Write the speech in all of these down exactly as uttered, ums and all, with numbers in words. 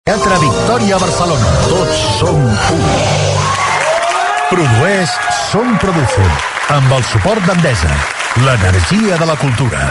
Teatre Victòria Barcelona. Tots som u. Produeix Som Producer, amb el suport d'Endesa, l'energia de la cultura.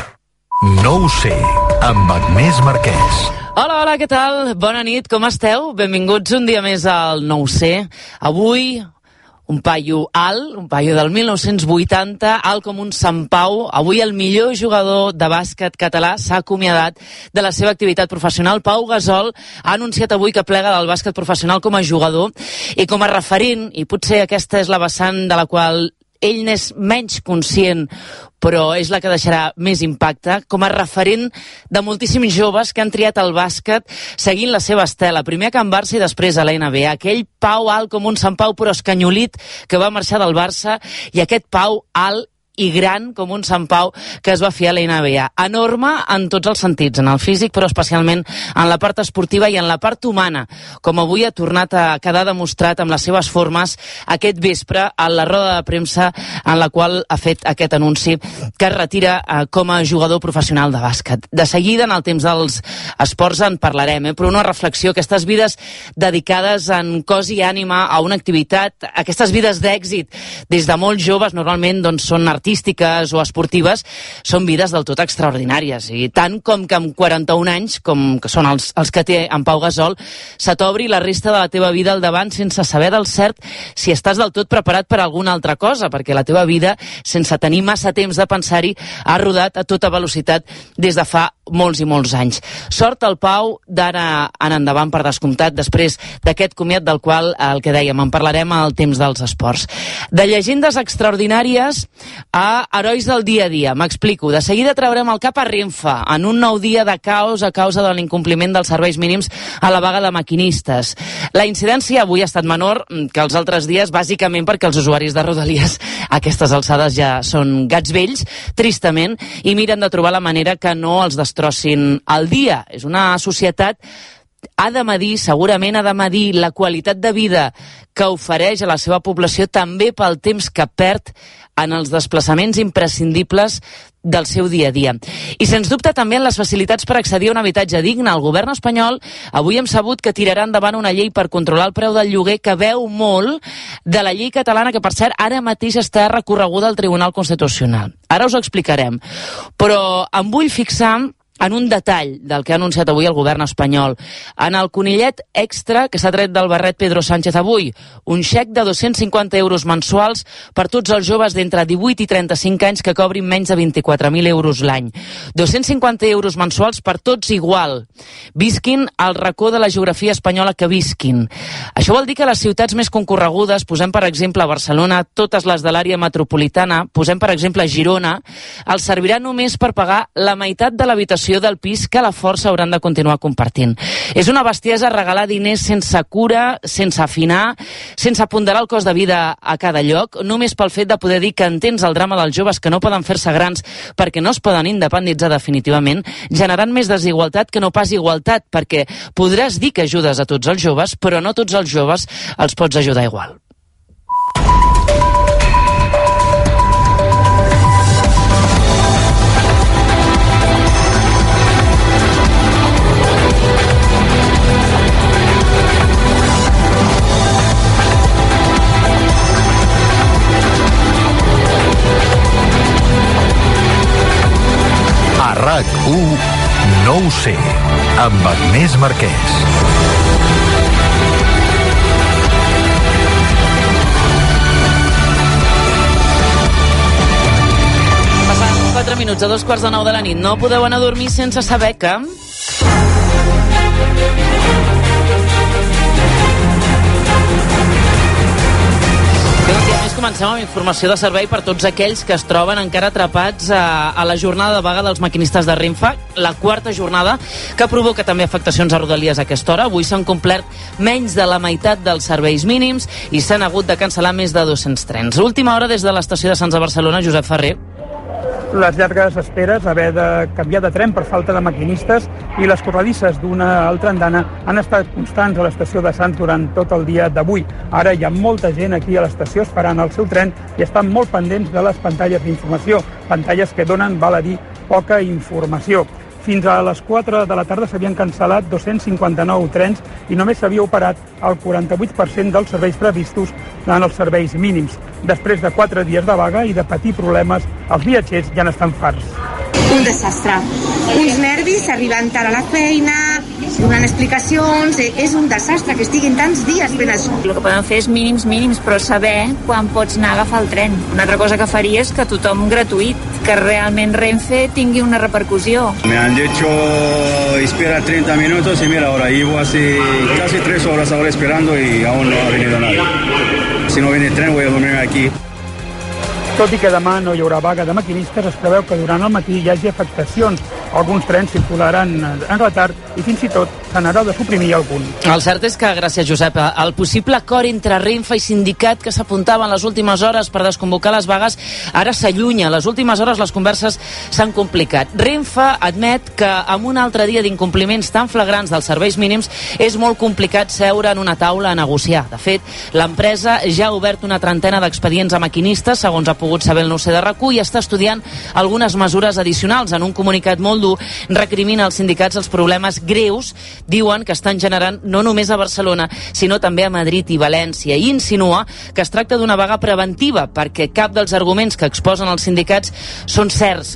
No ho sé, amb Agnès Marquès. Hola, hola, què tal? Bona nit, com esteu? Benvinguts un dia més al No ho sé. Avui, un paio alt, un paio del mil nou-cents vuitanta, alt com un Sant Pau. Avui el millor jugador de bàsquet català s'ha acomiadat de la seva activitat professional. Pau Gasol ha anunciat avui que plega del bàsquet professional com a jugador i com a referent, i potser aquesta és la vessant de la qual ell n'és menys conscient, però és la que deixarà més impacte, com a referent de moltíssims joves que han triat el bàsquet seguint la seva estela, primer a Can Barça i després a la N B A. Aquell Pau alt com un Sant Pau però escanyolit que va marxar del Barça, i aquest Pau alt i gran com un Sant Pau que es va fer a la N B A. Enorme en tots els sentits, en el físic, però especialment en la part esportiva i en la part humana, com avui ha tornat a quedar demostrat amb les seves formes aquest vespre a la roda de premsa en la qual ha fet aquest anunci que es retira eh, com a jugador professional de bàsquet. De seguida, en el temps dels esports, en parlarem, eh? Però una reflexió, aquestes vides dedicades en cos i ànima a una activitat, aquestes vides d'èxit des de molt joves, normalment doncs, són artistes artístiques o esportives, són vides del tot extraordinàries, i tant com que amb quaranta-un anys, com que són els, els que té en Pau Gasol, se t'obri la resta de la teva vida al davant sense saber del cert si estàs del tot preparat per alguna altra cosa, perquè la teva vida, sense tenir massa temps de pensar-hi, ha rodat a tota velocitat des de fa molts i molts anys. Sort al Pau d'ara en endavant, per descomptat, després d'aquest comiat del qual, el que dèiem, en parlarem al temps dels esports. De llegendes extraordinàries a herois del dia a dia. M'explico. De seguida traurem el cap a Renfe en un nou dia de caos a causa de l'incompliment dels serveis mínims a la vaga de maquinistes. La incidència avui ha estat menor que els altres dies, bàsicament perquè els usuaris de Rodalies a aquestes alçades ja són gats vells, tristament, i miren de trobar la manera que no els destrossin el dia. És una societat ha de medir, segurament ha de medir la qualitat de vida que ofereix a la seva població també pel temps que perd en els desplaçaments imprescindibles del seu dia a dia. I sens dubte també en les facilitats per accedir a un habitatge digne. El govern espanyol avui hem sabut que tirarà endavant una llei per controlar el preu del lloguer que veu molt de la llei catalana, que per cert ara mateix està recorreguda al Tribunal Constitucional. Ara us ho explicarem, però em vull fixar en un detall del que ha anunciat avui el govern espanyol, en el conillet extra que s'ha tret del barret Pedro Sánchez avui, un xec de dos-cents cinquanta euros mensuals per tots els joves d'entre divuit i trenta-cinc anys que cobrin menys de vint-i-quatre mil euros l'any. dos-cents cinquanta euros mensuals per tots igual, visquin al racó de la geografia espanyola que visquin. Això vol dir que les ciutats més concorregudes, posem per exemple Barcelona, totes les de l'àrea metropolitana, posem per exemple Girona, els servirà només per pagar la meitat de l'habitació del pis que a la força hauran de continuar compartint. És una bestiesa regalar diners sense cura, sense afinar, sense ponderar el cost de vida a cada lloc, només pel fet de poder dir que entens el drama dels joves que no poden fer-se grans perquè no es poden independitzar definitivament, generant més desigualtat que no pas igualtat, perquè podràs dir que ajudes a tots els joves, però no tots els joves els pots ajudar igual. A RAC u, no ho sé, amb Agnès Marquès. Passant quatre minuts a dos quarts de nou de la nit. No podeu anar a dormir sense saber que... Comencem amb informació de servei per tots aquells que es troben encara atrapats a, a la jornada de vaga dels maquinistes de Renfe, la quarta jornada, que provoca també afectacions a Rodalies a aquesta hora. Avui s'han complert menys de la meitat dels serveis mínims i s'han hagut de cancel·lar més de dos-cents trens. Última hora des de l'estació de Sants de Barcelona, Josep Ferrer. Les llargues esperes, haver de canviar de tren per falta de maquinistes i les corredisses d'una altra andana han estat constants a l'estació de Sants durant tot el dia d'avui. Ara hi ha molta gent aquí a l'estació esperant el seu tren i estan molt pendents de les pantalles d'informació, pantalles que donen, val a dir, poca informació. Fins a les quatre de la tarda s'havien cancel·lat dos-cents cinquanta-nou trens i només s'havia operat el quaranta-vuit per cent dels serveis previstos en els serveis mínims. Després de quatre dies de vaga i de patir problemes, els viatgers ja n'estan farts. Un desastre. Uns nervis arribant tard a la feina, donant explicacions... És un desastre que estiguin tants dies fent això. El que podem fer és mínims, mínims, però saber quan pots anar a agafar el tren. Una altra cosa que faria és que tothom gratuït, que realment Renfe tingui una repercussió. Me han dicho espera treinta minutos y mira, ahora llevo hace casi tres horas ahora esperando y aún no ha venido nadie. Si no viene el tren voy a dormir aquí. Tot i que demà no hi haurà vaga de maquinistes, es preveu que durant el matí hi hagi afectacions. Alguns trens circularan en retard i fins i tot se n'haurà de suprimir algun. El cert és que, gràcies Josep, el possible acord entre Renfe i sindicat que s'apuntava en les últimes hores per desconvocar les vagues ara s'allunya. A les últimes hores les converses s'han complicat. Renfe admet que amb un altre dia d'incompliments tan flagrants dels serveis mínims és molt complicat seure en una taula a negociar. De fet, l'empresa ja ha obert una trentena d'expedients a maquinistes, segons ha pogut saber el nou C de R A C U, i està estudiant algunes mesures addicionals. En un comunicat molt dur recrimina als sindicats els problemes greus, diuen que estan generant no només a Barcelona, sinó també a Madrid i València, i insinua que es tracta d'una vaga preventiva, perquè cap dels arguments que exposen els sindicats són certs,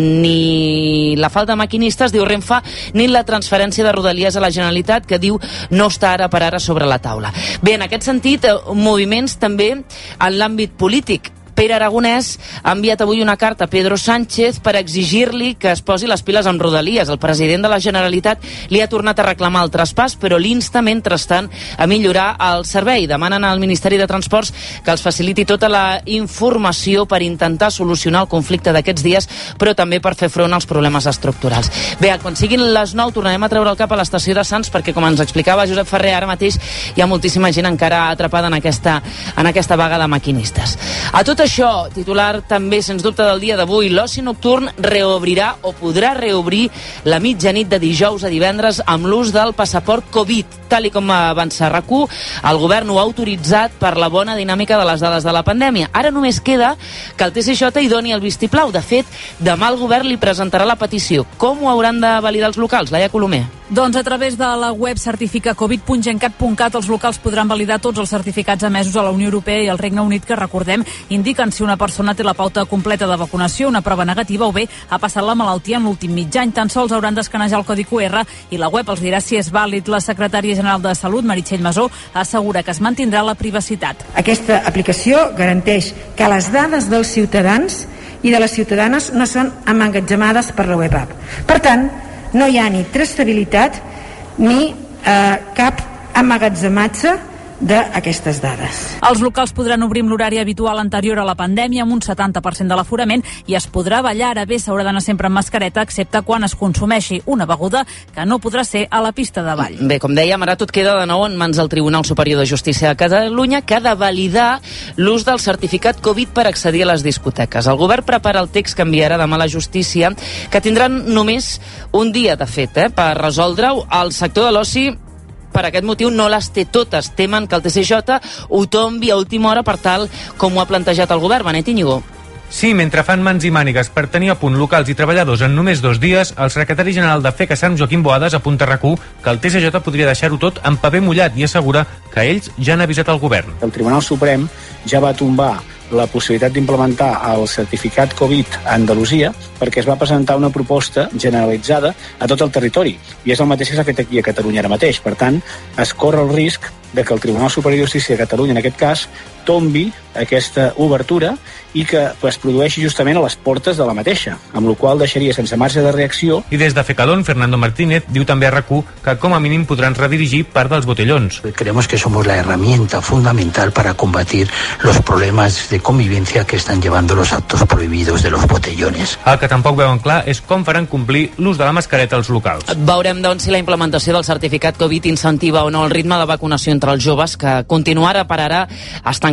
ni la falta de maquinistes, diu Renfe, ni la transferència de Rodalies a la Generalitat, que diu no està ara per ara sobre la taula. Bé, en aquest sentit, moviments també en l'àmbit polític. Pere Aragonès ha enviat avui una carta a Pedro Sánchez per exigir-li que es posi les piles amb Rodalies. El president de la Generalitat li ha tornat a reclamar el traspàs, però l'insta, mentrestant, a millorar el servei. Demanen al Ministeri de Transports que els faciliti tota la informació per intentar solucionar el conflicte d'aquests dies, però també per fer front als problemes estructurals. Bé, quan siguin les nou tornarem a treure el cap a l'estació de Sants, perquè, com ens explicava Josep Ferrer, ara mateix hi ha moltíssima gent encara atrapada en aquesta, en aquesta vaga de maquinistes. A tot això, titular també, sens dubte, del dia d'avui, l'oci nocturn reobrirà o podrà reobrir la mitjanit de dijous a divendres amb l'ús del passaport Covid. Tal i com va avançar R A C U, el govern ho ha autoritzat per la bona dinàmica de les dades de la pandèmia. Ara només queda que el T S J hi doni el vistiplau. De fet, demà el govern li presentarà la petició. Com ho hauran de validar els locals? Laia Colomer. Doncs a través de la web certifica covid punt gencat punt cat els locals podran validar tots els certificats emesos a la Unió Europea i al Regne Unit, que, recordem, indiquen si una persona té la pauta completa de vacunació, una prova negativa o bé ha passat la malaltia en l'últim mig any. Tan sols hauran d'escanejar el codi Q R i la web els dirà si és vàlid. La secretària general de Salut, Meritxell Masó, assegura que es mantindrà la privacitat. Aquesta aplicació garanteix que les dades dels ciutadans i de les ciutadanes no són emmagatzemades per la web app. Per tant, no hi ha ni traçabilitat ni eh, cap emmagatzematge d'aquestes dades. Els locals podran obrir amb l'horari habitual anterior a la pandèmia, amb un setanta per cent de l'aforament, i es podrà ballar. Ara bé, s'haurà d'anar sempre amb mascareta, excepte quan es consumeixi una beguda, que no podrà ser a la pista de ball. Bé, com dèiem, ara tot queda de nou en mans del Tribunal Superior de Justícia de Catalunya, que ha de validar l'ús del certificat Covid per accedir a les discoteques. El govern prepara el text que enviarà demà a la justícia, que tindran només un dia, de fet, eh, per resoldre-ho. El sector de l'oci, per aquest motiu, no les té totes. Temen que el T S J ho tombi a última hora, per tal com ho ha plantejat el govern. Benet Íñigo. Sí, mentre fan mans i mànigues per tenir a punt locals i treballadors en només dos dies, el secretari general de F E C a Sant Joaquim Boades apunta a R A C U que el T S J podria deixar-ho tot en paper mullat i assegura que ells ja han avisat el govern. El Tribunal Suprem ja va tombar la possibilitat d'implementar el certificat Covid a Andalusia perquè es va presentar una proposta generalitzada a tot el territori, i és el mateix que s'ha fet aquí a Catalunya ara mateix. Per tant, es corre el risc de que el Tribunal Superior de Justícia de Catalunya, en aquest cas, tombi aquesta obertura i que es produeixi justament a les portes de la mateixa, amb la qual deixaria sense marge de reacció. I des de FECADON, Fernando Martínez diu també a R A C U que com a mínim podran redirigir part dels botellons. Creemos que somos la herramienta fundamental para combatir los problemas de convivencia que están llevando los actos prohibidos de los botellones. El que tampoc veuen clar és com faran complir l'ús de la mascareta als locals. Veurem, doncs, si la implementació del certificat Covid incentiva o no el ritme de vacunació entre els joves, que continuarà per ara estan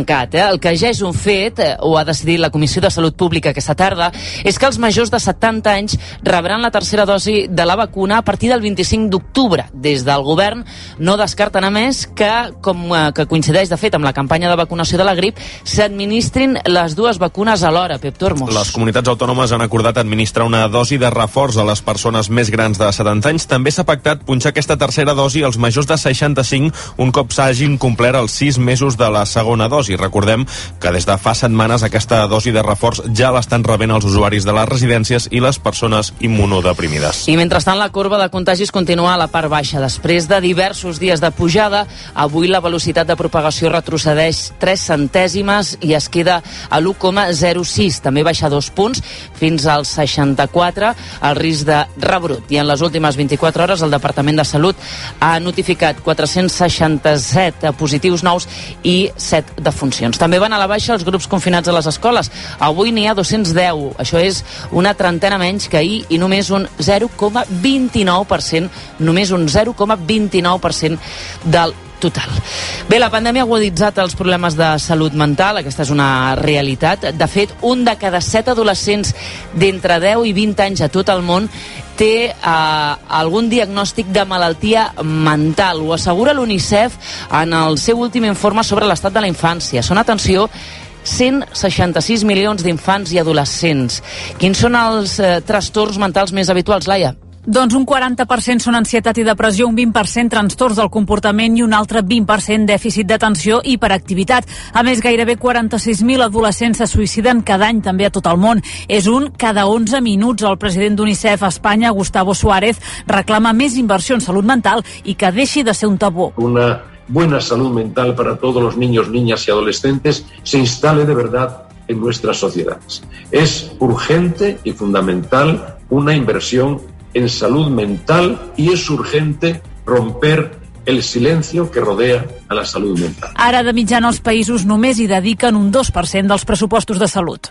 tancat. Eh? El que ja és un fet, eh, ho ha decidit la Comissió de Salut Pública aquesta tarda, és que els majors de setanta anys rebran la tercera dosi de la vacuna a partir del vint-i-cinc d'octubre. Des del govern no descarten, a més, que, com eh, que coincideix, de fet, amb la campanya de vacunació de la grip, s'administrin les dues vacunes alhora. Pep Tormos. Les comunitats autònomes han acordat administrar una dosi de reforç a les persones més grans de setanta anys. També s'ha pactat punxar aquesta tercera dosi als majors de seixanta-cinc un cop s'hagin complert els sis mesos de la segona dosi. Recordem que des de fa setmanes aquesta dosi de reforç ja l'estan rebent els usuaris de les residències i les persones immunodeprimides. I mentrestant la corba de contagis continua a la part baixa. Després de diversos dies de pujada, avui la velocitat de propagació retrocedeix tres centèsimes i es queda a l'u coma zero sis. També baixa dos punts fins als seixanta-quatre el risc de rebrot. I en les últimes vint-i-quatre hores el Departament de Salut ha notificat quatre-cents seixanta-set positius nous i set defuncions. També van a la baixa els grups confinats a les escoles. Avui n'hi ha dos-cents deu. Això és una trentena menys que ahir i només un zero coma vint-i-nou per cent, només un zero coma vint-i-nou per cent del total. Bé, la pandèmia ha aguditzat els problemes de salut mental, aquesta és una realitat. De fet, un de cada set adolescents d'entre deu i vint anys a tot el món té eh, algun diagnòstic de malaltia mental. Ho assegura l'UNICEF en el seu últim informe sobre l'estat de la infància. Són, atenció, cent seixanta-sis milions d'infants i adolescents. Quins són els eh, trastorns mentals més habituals, Laia? Doncs un quaranta per cent són ansietat i depressió, un vint per cent trastorns del comportament i un altre vint per cent dèficit d'atenció i hiperactivitat. A més, gairebé quaranta-sis mil adolescents se suïciden cada any també a tot el món. És un cada onze minuts. El president d'UNICEF a Espanya, Gustavo Suárez, reclama més inversió en salut mental i que deixi de ser un tabú. Una buena salud mental para todos los niños, niñas y adolescentes se instale de verdad en nuestras sociedades. Es urgente y fundamental una inversión en salud mental y es urgente romper el silencio que rodea a la salud mental. Ara, de mitjana, els països només hi dediquen un dos per cent dels pressupostos de salut.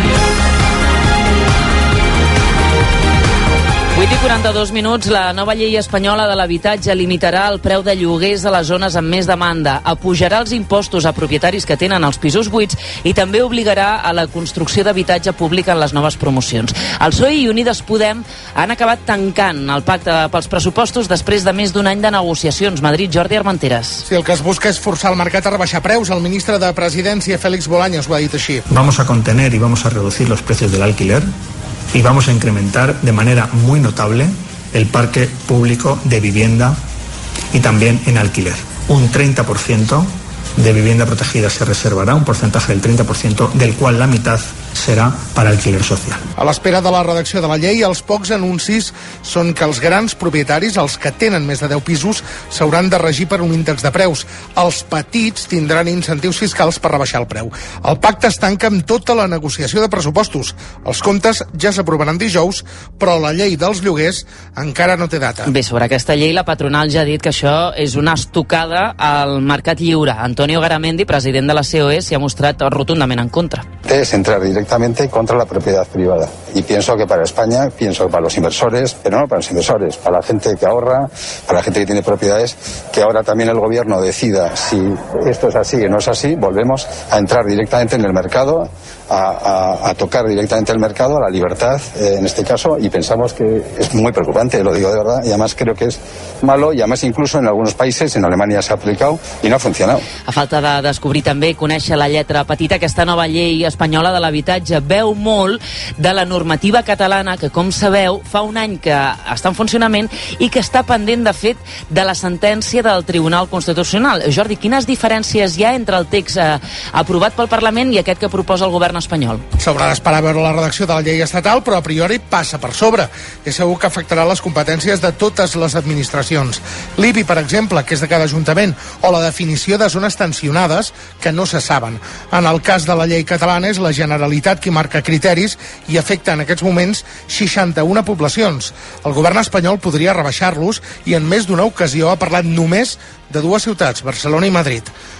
vuit i quaranta-dos minuts, la nova llei espanyola de l'habitatge limitarà el preu de lloguers a les zones amb més demanda, apujarà els impostos a propietaris que tenen els pisos buits i també obligarà a la construcció d'habitatge públic en les noves promocions. El P S O E i Unides Podem han acabat tancant el pacte pels pressupostos després de més d'un any de negociacions. Madrid, Jordi Armenteres. Sí, el que es busca és forçar el mercat a rebaixar preus. El ministre de Presidència, Félix Bolaños, ho ha dit així. Vamos a contener y vamos a reducir los precios del alquiler y vamos a incrementar de manera muy notable el parque público de vivienda y también en alquiler. Un treinta por ciento de vivienda protegida se reservará, un porcentaje del treinta por ciento, del cual la mitad serà per alquiler social. A l'espera de la redacció de la llei, els pocs anuncis són que els grans propietaris, els que tenen més de deu pisos, s'hauran de regir per un índex de preus. Els petits tindran incentius fiscals per rebaixar el preu. El pacte es tanca amb tota la negociació de pressupostos. Els comptes ja s'aprovaran dijous, però la llei dels lloguers encara no té data. Bé, sobre aquesta llei, la patronal ja ha dit que això és una estocada al mercat lliure. Antonio Garamendi, president de la C O E, s'hi ha mostrat rotundament en contra. Es entrar directamente contra la propiedad privada. Y pienso que para España, pienso que para los inversores, pero no para los inversores, para la gente que ahorra, para la gente que tiene propiedades, que ahora también el gobierno decida si esto es así o no es así, volvemos a entrar directamente en el mercado, a, a, a tocar directamente el mercado, a la libertad eh, en este caso, y pensamos que es muy preocupante, lo digo de verdad, y además creo que es malo, y además incluso en algunos países, en Alemania se ha aplicado y no ha funcionado. A falta de descobrir també i conèixer la lletra petita, aquesta nova llei espanyola de l'habitatge veu molt de la normativa catalana que, com sabeu, fa un any que està en funcionament i que està pendent, de fet, de la sentència del Tribunal Constitucional. Jordi, quines diferències hi ha entre el text eh, aprovat pel Parlament i aquest que proposa el govern espanyol? S'haurà d'esperar a veure la redacció de la llei estatal, però a priori passa per sobre. I segur que afectarà les competències de totes les administracions. L'I B I, per exemple, que és de cada ajuntament, o la definició de zones tensionades que no se saben. En el cas de la llei catalana és la Generalitat qui marca criteris i afecta en aquests moments seixanta-una poblacions. El govern espanyol podria rebaixar-los i en més d'una ocasió ha parlat només de dues ciutats, Barcelona i Madrid.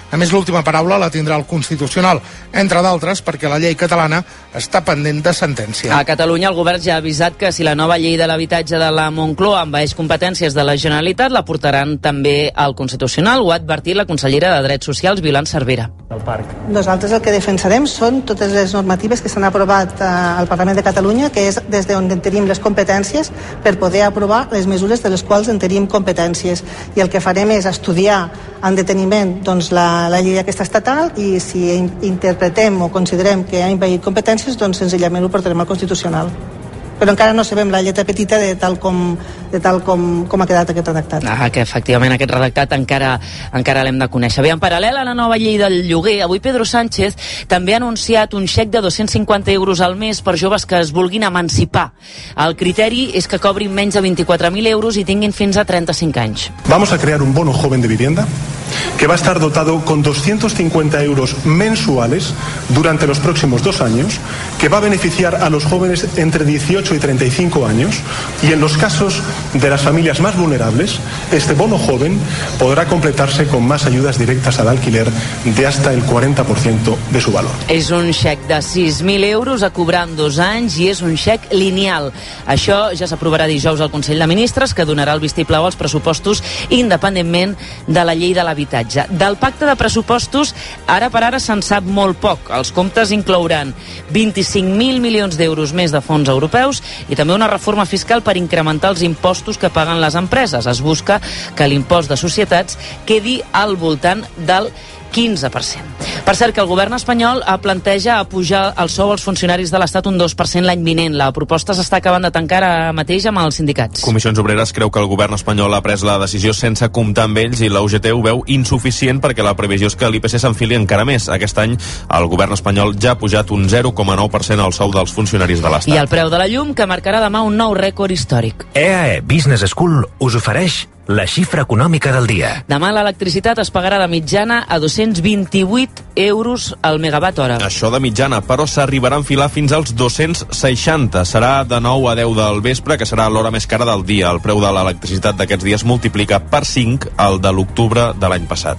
A més, l'última paraula la tindrà el Constitucional, entre d'altres perquè la llei catalana està pendent de sentència. A Catalunya el govern ja ha avisat que si la nova llei de l'habitatge de la Moncloa envaeix competències de la Generalitat, la portaran també al Constitucional. Ho ha advertit la consellera de Drets Socials, Violant Cervera. Nosaltres el que defensarem són totes les normatives que s'han aprovat al Parlament de Catalunya, que és des d'on tenim les competències per poder aprovar les mesures de les quals en tenim competències. I el que farem és estudiar en deteniment doncs, la, la llei aquesta estatal, i si interpretem o considerem que ha envaït competències, doncs senzillament ho portarem al Constitucional. Però encara no sabem la lletra petita de tal com, de tal com, com ha quedat aquest redactat. Ah, que efectivament aquest redactat encara, encara l'hem de conèixer. Bé, en paral·lel a la nova llei del lloguer, avui Pedro Sánchez també ha anunciat un xec de dos-cents cinquanta euros al mes per joves que es vulguin emancipar. El criteri és que cobrin menys de vint-i-quatre mil euros i tinguin fins a trenta-cinc anys. Vamos a crear un bono joven de vivienda que va a estar dotado con doscientos cincuenta euros mensuales durante los próximos dos años, que va a beneficiar a los jóvenes entre dieciocho y treinta y cinco años, y en los casos de las familias más vulnerables, este bono joven podrá completarse con más ayudas directas al alquiler de hasta el quaranta per cent de su valor. És un xec de sis mil euros a cobrar en dos anys i és un xec lineal. Això ja s'aprovarà dijous al Consell de Ministres, que donarà el vistiplau als pressupostos independentment de la llei de l'habitatge. Del pacte de pressupostos, ara per ara se'n sap molt poc. Els comptes inclouran vint-i-cinc mil milions d'euros més de fons europeus i també una reforma fiscal per incrementar els impostos que paguen les empreses. Es busca que l'impost de societats quedi al voltant del quinze per cent. Per cert, que el govern espanyol planteja pujar el sou als funcionaris de l'Estat un dos per cent l'any vinent. La proposta s'està acabant de tancar ara mateix amb els sindicats. Comissions Obreres creu que el govern espanyol ha pres la decisió sense comptar amb ells i la U G T ho veu insuficient perquè la previsió és que l'I P C s'enfili encara més. Aquest any el govern espanyol ja ha pujat un zero coma nou per cent al sou dels funcionaris de l'Estat. I el preu de la llum, que marcarà demà un nou rècord històric. E A E Business School us ofereix la xifra econòmica del dia. Demà l'electricitat es pagarà de mitjana a dos-cents vint-i-vuit euros al megawatt hora. Això de mitjana, però s'arribarà a enfilar fins als dos-cents seixanta. Serà de nou a deu del vespre, que serà l'hora més cara del dia. El preu de l'electricitat d'aquests dies multiplica per cinc el de l'octubre de l'any passat.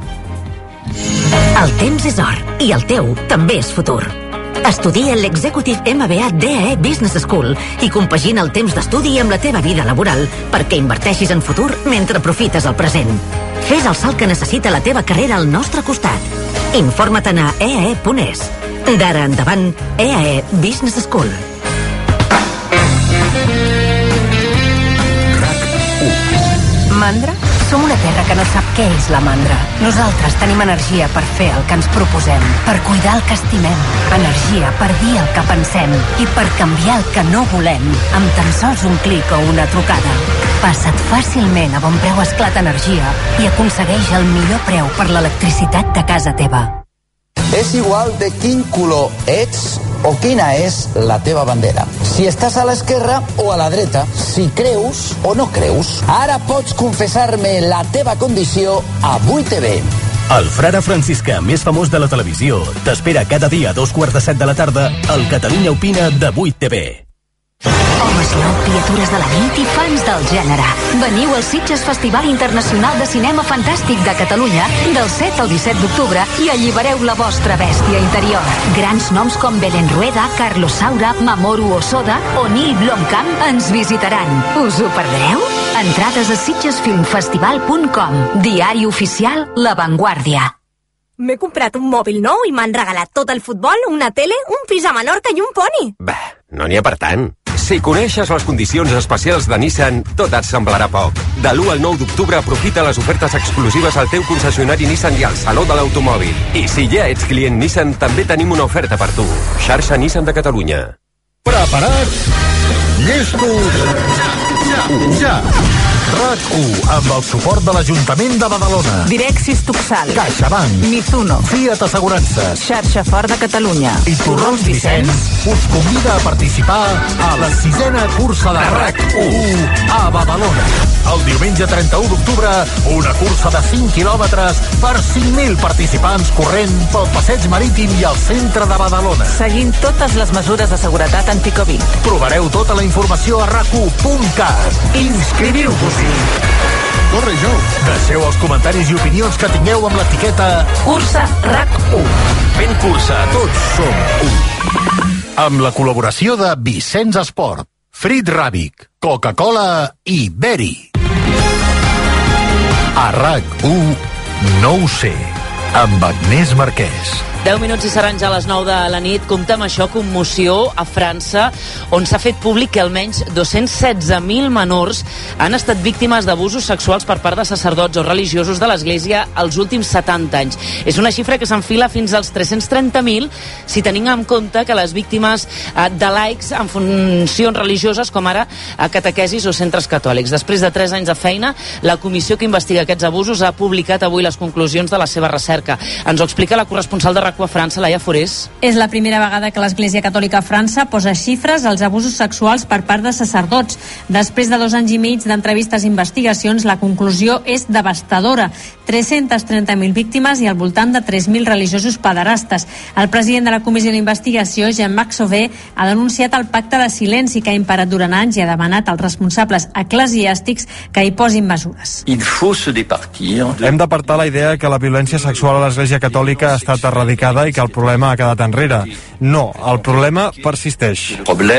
El temps és or i el teu també és futur. Estudia l'Executive M B A D A E Business School i compagina el temps d'estudi amb la teva vida laboral perquè inverteixis en futur mentre aprofites el present. Fes el salt que necessita la teva carrera al nostre costat. Informa-te'n a e a e punt es. D'ara endavant, E A E Business School. Mandra? Som una terra que no sap què és la mandra. Nosaltres tenim energia per fer el que ens proposem, per cuidar el que estimem, energia per dir el que pensem i per canviar el que no volem, amb tan sols un clic o una trucada. Passa't fàcilment a Bon Preu Esclat Energia i aconsegueix el millor preu per l'electricitat de casa teva. És igual de quin color ets o quina és la teva bandera. Si estàs a l'esquerra o a la dreta, si creus o no creus. Ara pots confessar-me la teva condició a vuit T V. El frare franciscà més famós de la televisió t'espera cada dia a dos quarts de set de la tarda al Catalunya Opina de vuit T V. Homes nou, criatures de la nit i fans del gènere. Veniu al Sitges Festival Internacional de Cinema Fantàstic de Catalunya del set al disset d'octubre i allibereu la vostra bèstia interior. Grans noms com Belén Rueda, Carlos Saura, Mamoru Hosoda o Neil Blomkamp ens visitaran. Us ho perdreu? Entrades a sitges film festival punt com. Diari oficial La Vanguardia. M'he comprat un mòbil nou i m'han regalat tot el futbol, una tele, un pis a Menorca i un poni. Bah, no n'hi ha per tant. Si coneixes les condicions especials de Nissan, tot et semblarà poc. De l'u al nou d'octubre aprofita les ofertes exclusives al teu concessionari Nissan i al Saló de l'Automòbil. I si ja ets client Nissan, també tenim una oferta per tu. Xarxa Nissan de Catalunya. Preparats? Llestos? Ja! Ja! RAC u, amb el suport de l'Ajuntament de Badalona. Direxis Tuxal. CaixaBank. Mizuno. Fiat Assegurances. Xarxa Fort de Catalunya. I Torrons Vicenç us convida a participar a la sisena cursa de RAC u a Badalona. El diumenge trenta-u d'octubre, una cursa de cinc quilòmetres per cinc mil participants corrent pel passeig marítim i al centre de Badalona. Seguint totes les mesures de seguretat anticovid. Trobareu tota la informació a rac u punt cat. Inscriviu-vos-hi. Corre, Jo. Deixeu els comentaris i opinions que tingueu amb l'etiqueta Cursa RAC u. Fent cursa, tots som u. Amb la col·laboració de Vicenç Esport, Frit Ràbic, Coca-Cola i Beri. A RAC u, no ho sé, amb Agnès Marquès. deu minuts i seran ja a les nou de la nit. Compte amb això, commoció a França, on s'ha fet públic que almenys dos-cents setze mil menors han estat víctimes d'abusos sexuals per part de sacerdots o religiosos de l'Església els últims setanta anys. És una xifra que s'enfila fins als tres-cents trenta mil si tenim en compte que les víctimes de laics en funcions religioses, com ara a catequesis o centres catòlics. Després de tres anys de feina, la comissió que investiga aquests abusos ha publicat avui les conclusions de la seva recerca. Ens ho explica la corresponsal de RAC u a França, Laia Forés. És la primera vegada que l'Església Catòlica a França posa xifres als abusos sexuals per part de sacerdots. Després de dos anys i mig d'entrevistes i investigacions, la conclusió és devastadora. tres-cents trenta mil víctimes i al voltant de tres mil religiosos pederastes. El president de la comissió d'investigació, Jean-Marc Sauvé, ha denunciat el pacte de silenci que ha imparat durant anys i ha demanat als responsables eclesiàstics que hi posin mesures. Hem d'apartar la idea que la violència sexual a l'Església Catòlica ha estat erradicada i que el problema ha quedat enrere. No, el problema persisteix.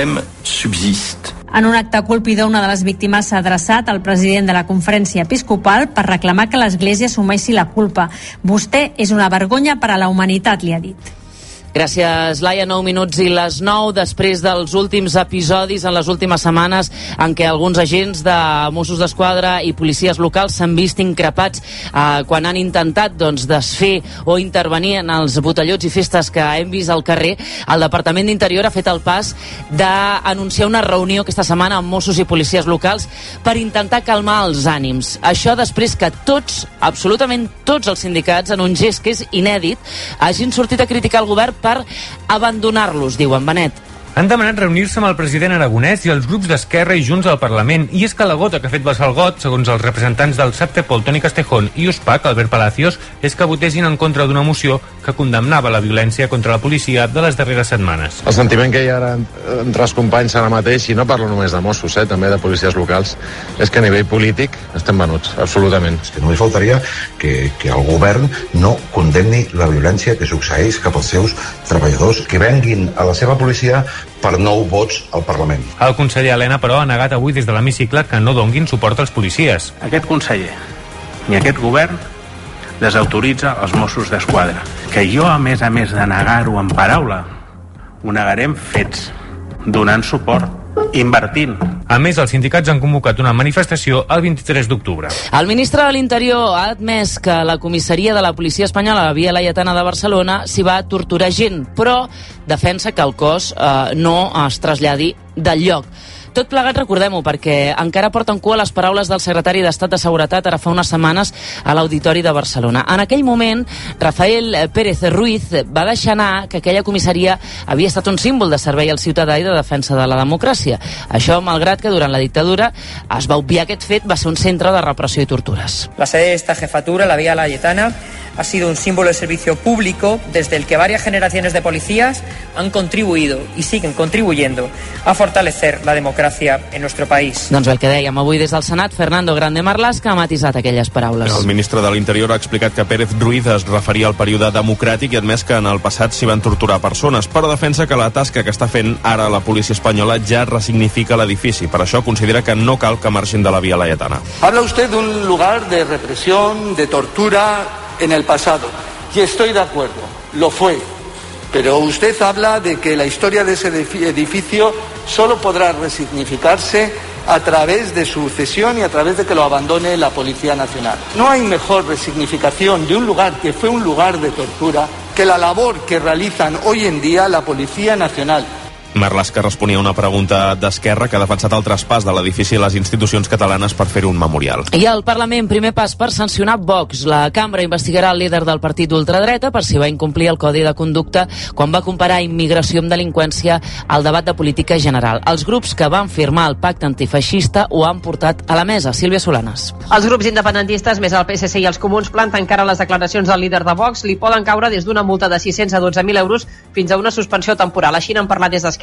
En un acte colpidor, una de les víctimes s'ha adreçat al president de la conferència episcopal per reclamar que l'Església assumeixi la culpa. Vostè és una vergonya per a la humanitat, li ha dit. Gràcies, Laia. nou minuts i les nou, després dels últims episodis en les últimes setmanes en què alguns agents de Mossos d'Esquadra i policies locals s'han vist increpats eh, quan han intentat doncs, desfer o intervenir en els botellots i festes que hem vist al carrer. El Departament d'Interior ha fet el pas d'anunciar una reunió aquesta setmana amb Mossos i policies locals per intentar calmar els ànims. Això després que tots, absolutament tots els sindicats, en un gest que és inèdit, hagin sortit a criticar el govern per abandonar-los, diuen. Benet. Han demanat reunir-se amb el president aragonès i els grups d'Esquerra i Junts al Parlament, i és que la gota que ha fet vessar el got, segons els representants del SAPTEPOL, Toni Castejón i USPAC, Albert Palacios, és que votessin en contra d'una moció que condemnava la violència contra la policia de les darreres setmanes. El sentiment que hi ha ara entre els companys ara mateix, i no parlo només de Mossos, eh, també de policies locals, és que a nivell polític estem venuts, absolutament. És que només faltaria que, que el govern no condemni la violència que succeeix cap als seus treballadors, que venguin a la seva policia per nou vots al Parlament. El conseller Elena, però, ha negat avui des de l'hemicicle que no donguin suport als policies. Aquest conseller ni aquest govern desautoritza els Mossos d'Esquadra. Que jo, a més a més de negar-ho en paraula, ho negarem fets, donant suport, invertint. A més, els sindicats han convocat una manifestació el vint-i-tres d'octubre. El ministre de l'Interior ha admès que la comissaria de la policia espanyola a la Via Laietana de Barcelona s'hi va torturar gent, però defensa que el cos eh, no es traslladi del lloc. Tot plegat, recordem-ho, perquè encara porten cua les paraules del secretari d'Estat de Seguretat ara fa unes setmanes a l'Auditori de Barcelona. En aquell moment, Rafael Pérez Ruiz va deixar anar que aquella comissaria havia estat un símbol de servei al ciutadà i de defensa de la democràcia. Això, malgrat que durant la dictadura es va obviar aquest fet, va ser un centre de repressió i tortures. La sede de esta jefatura, la Vía Laietana, ha sido un símbolo de servicio público desde el que varias generaciones de policías han contribuido y siguen contribuyendo a fortalecer la democracia en nuestro país. Doncs bé, el que dèiem avui des del Senat, Fernando Grande Marlaska ha matisat aquelles paraules. El ministre de l'Interior ha explicat que Pérez Ruiz es referia al període democràtic i ha admès que en el passat s'hi van torturar persones, però defensa que la tasca que està fent ara la policia espanyola ja resignifica l'edifici. Per això considera que no cal que marxin de la Via Laietana. Habla usted de un lugar de represión, de tortura en el pasado, y estoy de acuerdo, lo fue, pero usted habla de que la historia de ese edificio solo podrá resignificarse a través de su cesión y a través de que lo abandone la Policía Nacional. No hay mejor resignificación de un lugar que fue un lugar de tortura que la labor que realizan hoy en día la Policía Nacional. Marlaska responia a una pregunta d'Esquerra que ha defensat el traspàs de l'edifici a les institucions catalanes per fer un memorial. I al Parlament, primer pas per sancionar Vox. La cambra investigarà el líder del partit d'ultradreta per si va incomplir el codi de conducta quan va comparar immigració amb delinqüència al debat de política general. Els grups que van firmar el pacte antifeixista ho han portat a la mesa. Sílvia Solanes. Els grups independentistes, més el P S C i els comuns, planten cara a les declaracions del líder de Vox. Li poden caure des d'una multa de sis-cents a dotze mil euros fins a una suspensió temporal. Així n'han parlat des d'Esquerra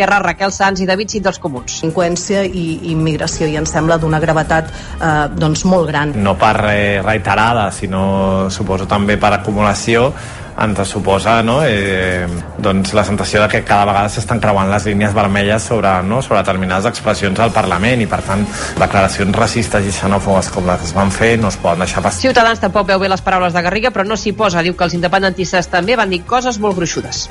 d'Esquerra, Raquel Sans, i David Cid dels Comuns. Delinqüència i immigració, i ens sembla d'una gravetat eh, doncs molt gran. No per eh, reiterada, sinó suposo també per acumulació, ens suposa, no, eh, doncs la sensació de que cada vegada s'estan creuant les línies vermelles sobre, no, sobre determinades expressions al Parlament, i per tant declaracions racistes i xenòfobes com les que es van fer no es poden deixar passar. Ciutadans tampoc veu bé les paraules de Garriga, però no s'hi posa. Diu que els independentistes també van dir coses molt gruixudes.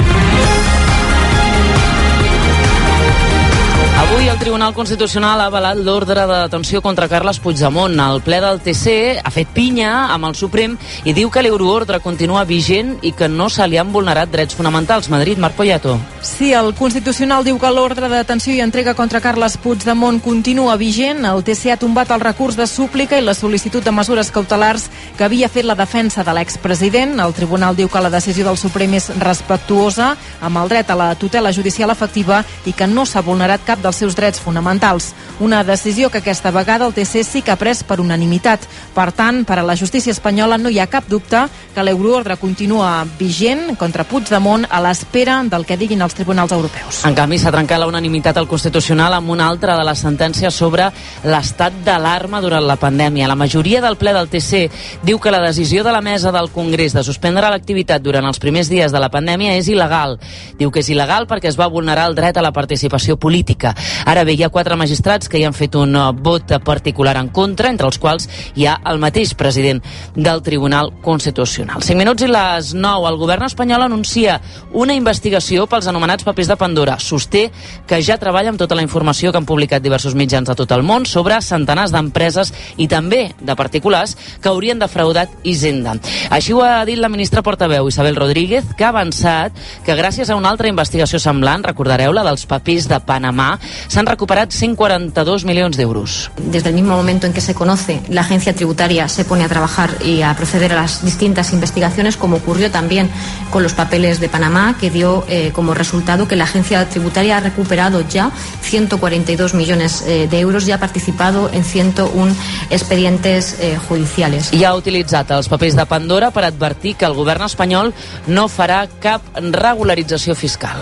Avui el Tribunal Constitucional ha avalat l'ordre de detenció contra Carles Puigdemont. El ple del T C ha fet pinya amb el Suprem i diu que l'euroordre continua vigent i que no se li han vulnerat drets fonamentals. Madrid, Marc Poyato. Sí, el Constitucional diu que l'ordre de detenció i entrega contra Carles Puigdemont continua vigent. El T C ha tombat el recurs de súplica i la sol·licitud de mesures cautelars que havia fet la defensa de l'expresident. El Tribunal diu que la decisió del Suprem és respectuosa amb el dret a la tutela judicial efectiva i que no s'ha vulnerat cap dels seus drets fonamentals. Una decisió que aquesta vegada el T C sí que ha pres per unanimitat. Per tant, per a la justícia espanyola no hi ha cap dubte que l'euroordre continua vigent contra Puigdemont a l'espera del que diguin els tribunals europeus. En canvi, s'ha trencat la unanimitat al Constitucional amb una altra de les sentències sobre l'estat d'alarma durant la pandèmia. La majoria del ple del T C diu que la decisió de la mesa del Congrés de suspendre l'activitat durant els primers dies de la pandèmia és il·legal. Diu que és il·legal perquè es va vulnerar el dret a la participació política. Ara bé, hi ha quatre magistrats que hi han fet un vot particular en contra, entre els quals hi ha el mateix president del Tribunal Constitucional. cinc minuts i les nou. El govern espanyol anuncia una investigació pels anomenats papers de Pandora. Sosté que ja treballa amb tota la informació que han publicat diversos mitjans de tot el món sobre centenars d'empreses i també de particulars que haurien defraudat Hisenda. Així ho ha dit la ministra portaveu Isabel Rodríguez, que ha avançat que gràcies a una altra investigació semblant, recordareu, la dels papers de Panamà, s'han recuperat cent quaranta-dos milions d'euros. Desde el mismo momento en que se conoce, la agencia tributaria se pone a trabajar y a proceder a las distintas investigaciones, como ocurrió también con los papeles de Panamá, que dio eh, como resultado que la agencia tributaria ha recuperado ya ciento cuarenta y dos millones eh, de euros y ha participado en ciento un expedientes eh, judiciales. I ha utilitzat els papers de Pandora per advertir que el govern espanyol no farà cap regularització fiscal.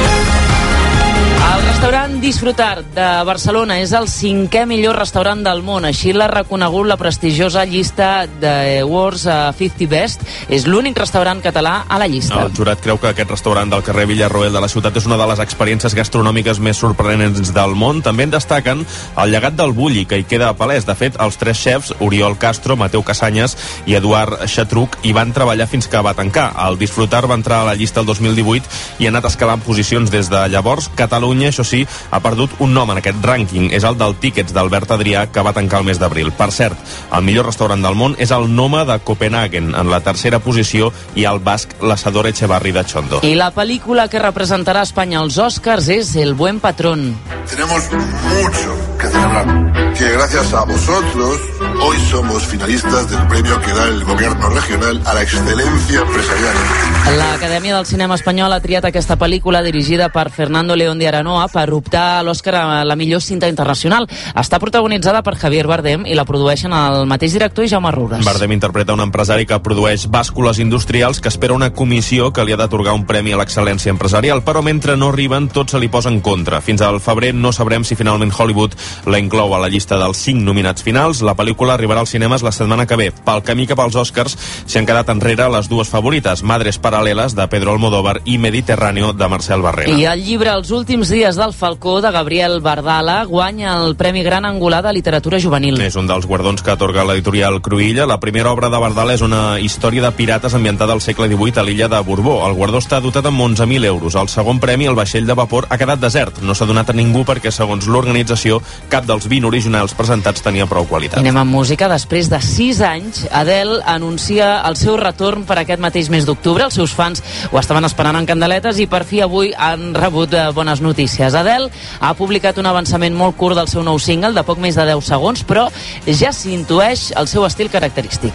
El restaurant Disfrutar de Barcelona és el cinquè millor restaurant del món. Així l'ha reconegut la prestigiosa llista de World's cinquanta Best. És l'únic restaurant català a la llista. El jurat creu que aquest restaurant del carrer Villarroel de la ciutat és una de les experiències gastronòmiques més sorprenents del món. També en destaquen el llegat del Bulli, que hi queda palès. De fet, els tres xefs, Oriol Castro, Mateu Casanyes i Eduard Xatruc, hi van treballar fins que va tancar. El Disfrutar va entrar a la llista el dos mil divuit i ha anat escalant posicions des de llavors. Catalunya, això sí, ha perdut un nom en aquest rànquing. És el del Tickets d'Albert Adrià, que va tancar el mes d'abril. Per cert, el millor restaurant del món és el Noma de Copenhagen. En la tercera posició hi ha el basc L'Asador Echevarri de Chondo. I la pel·lícula que representarà Espanya als Oscars és El Buen Patrón. Tenemos mucho que celebrar, que gracias a vosotros hoy somos finalistas del premio que da el gobierno regional a la excelencia empresarial. L'Acadèmia del Cinema Espanyol ha triat aquesta pel·lícula dirigida per Fernando León de Aranoa per optar a l'Oscar a la millor cinta internacional. Està protagonitzada per Javier Bardem i la produeixen el mateix director i Jaume Rures. Bardem interpreta un empresari que produeix bàscules industrials que espera una comissió que li ha d'atorgar un premi a l'excel·lència empresarial, però mentre no arriben tot se li posa en contra. Fins al febrer no sabrem si finalment Hollywood la inclou a la llista dels cinc nominats finals. La pel·lícula arribarà als cinemes la setmana que ve. Pel camí cap als Oscars s'hi han quedat enrere les dues favorites, Madres Paral·leles de Pedro Almodóvar i Mediterráneo de Marcel Barrera. I el llibre Els últims dies del Falcó de Gabriel Bardala guanya el Premi Gran Angular de Literatura Juvenil. És un dels guardons que atorga l'editorial Cruïlla. La primera obra de Bardala és una història de pirates ambientada al segle divuit a l'illa de Borbó. El guardó està dotat amb onze mil euros. El segon premi, el vaixell de vapor, ha quedat desert. No s'ha donat a ningú perquè, segons l'organització, cap dels vint originals presentats tenia prou qualitat. I anem amb música. Després de sis anys, Adele anuncia el seu retorn per aquest mateix mes d'octubre. Els seus fans ho estaven esperant en candeletes i per fi avui han rebut bones notícies. Adele ha publicat un avançament molt curt del seu nou single de poc més de deu segons, però ja s'intueix el seu estil característic.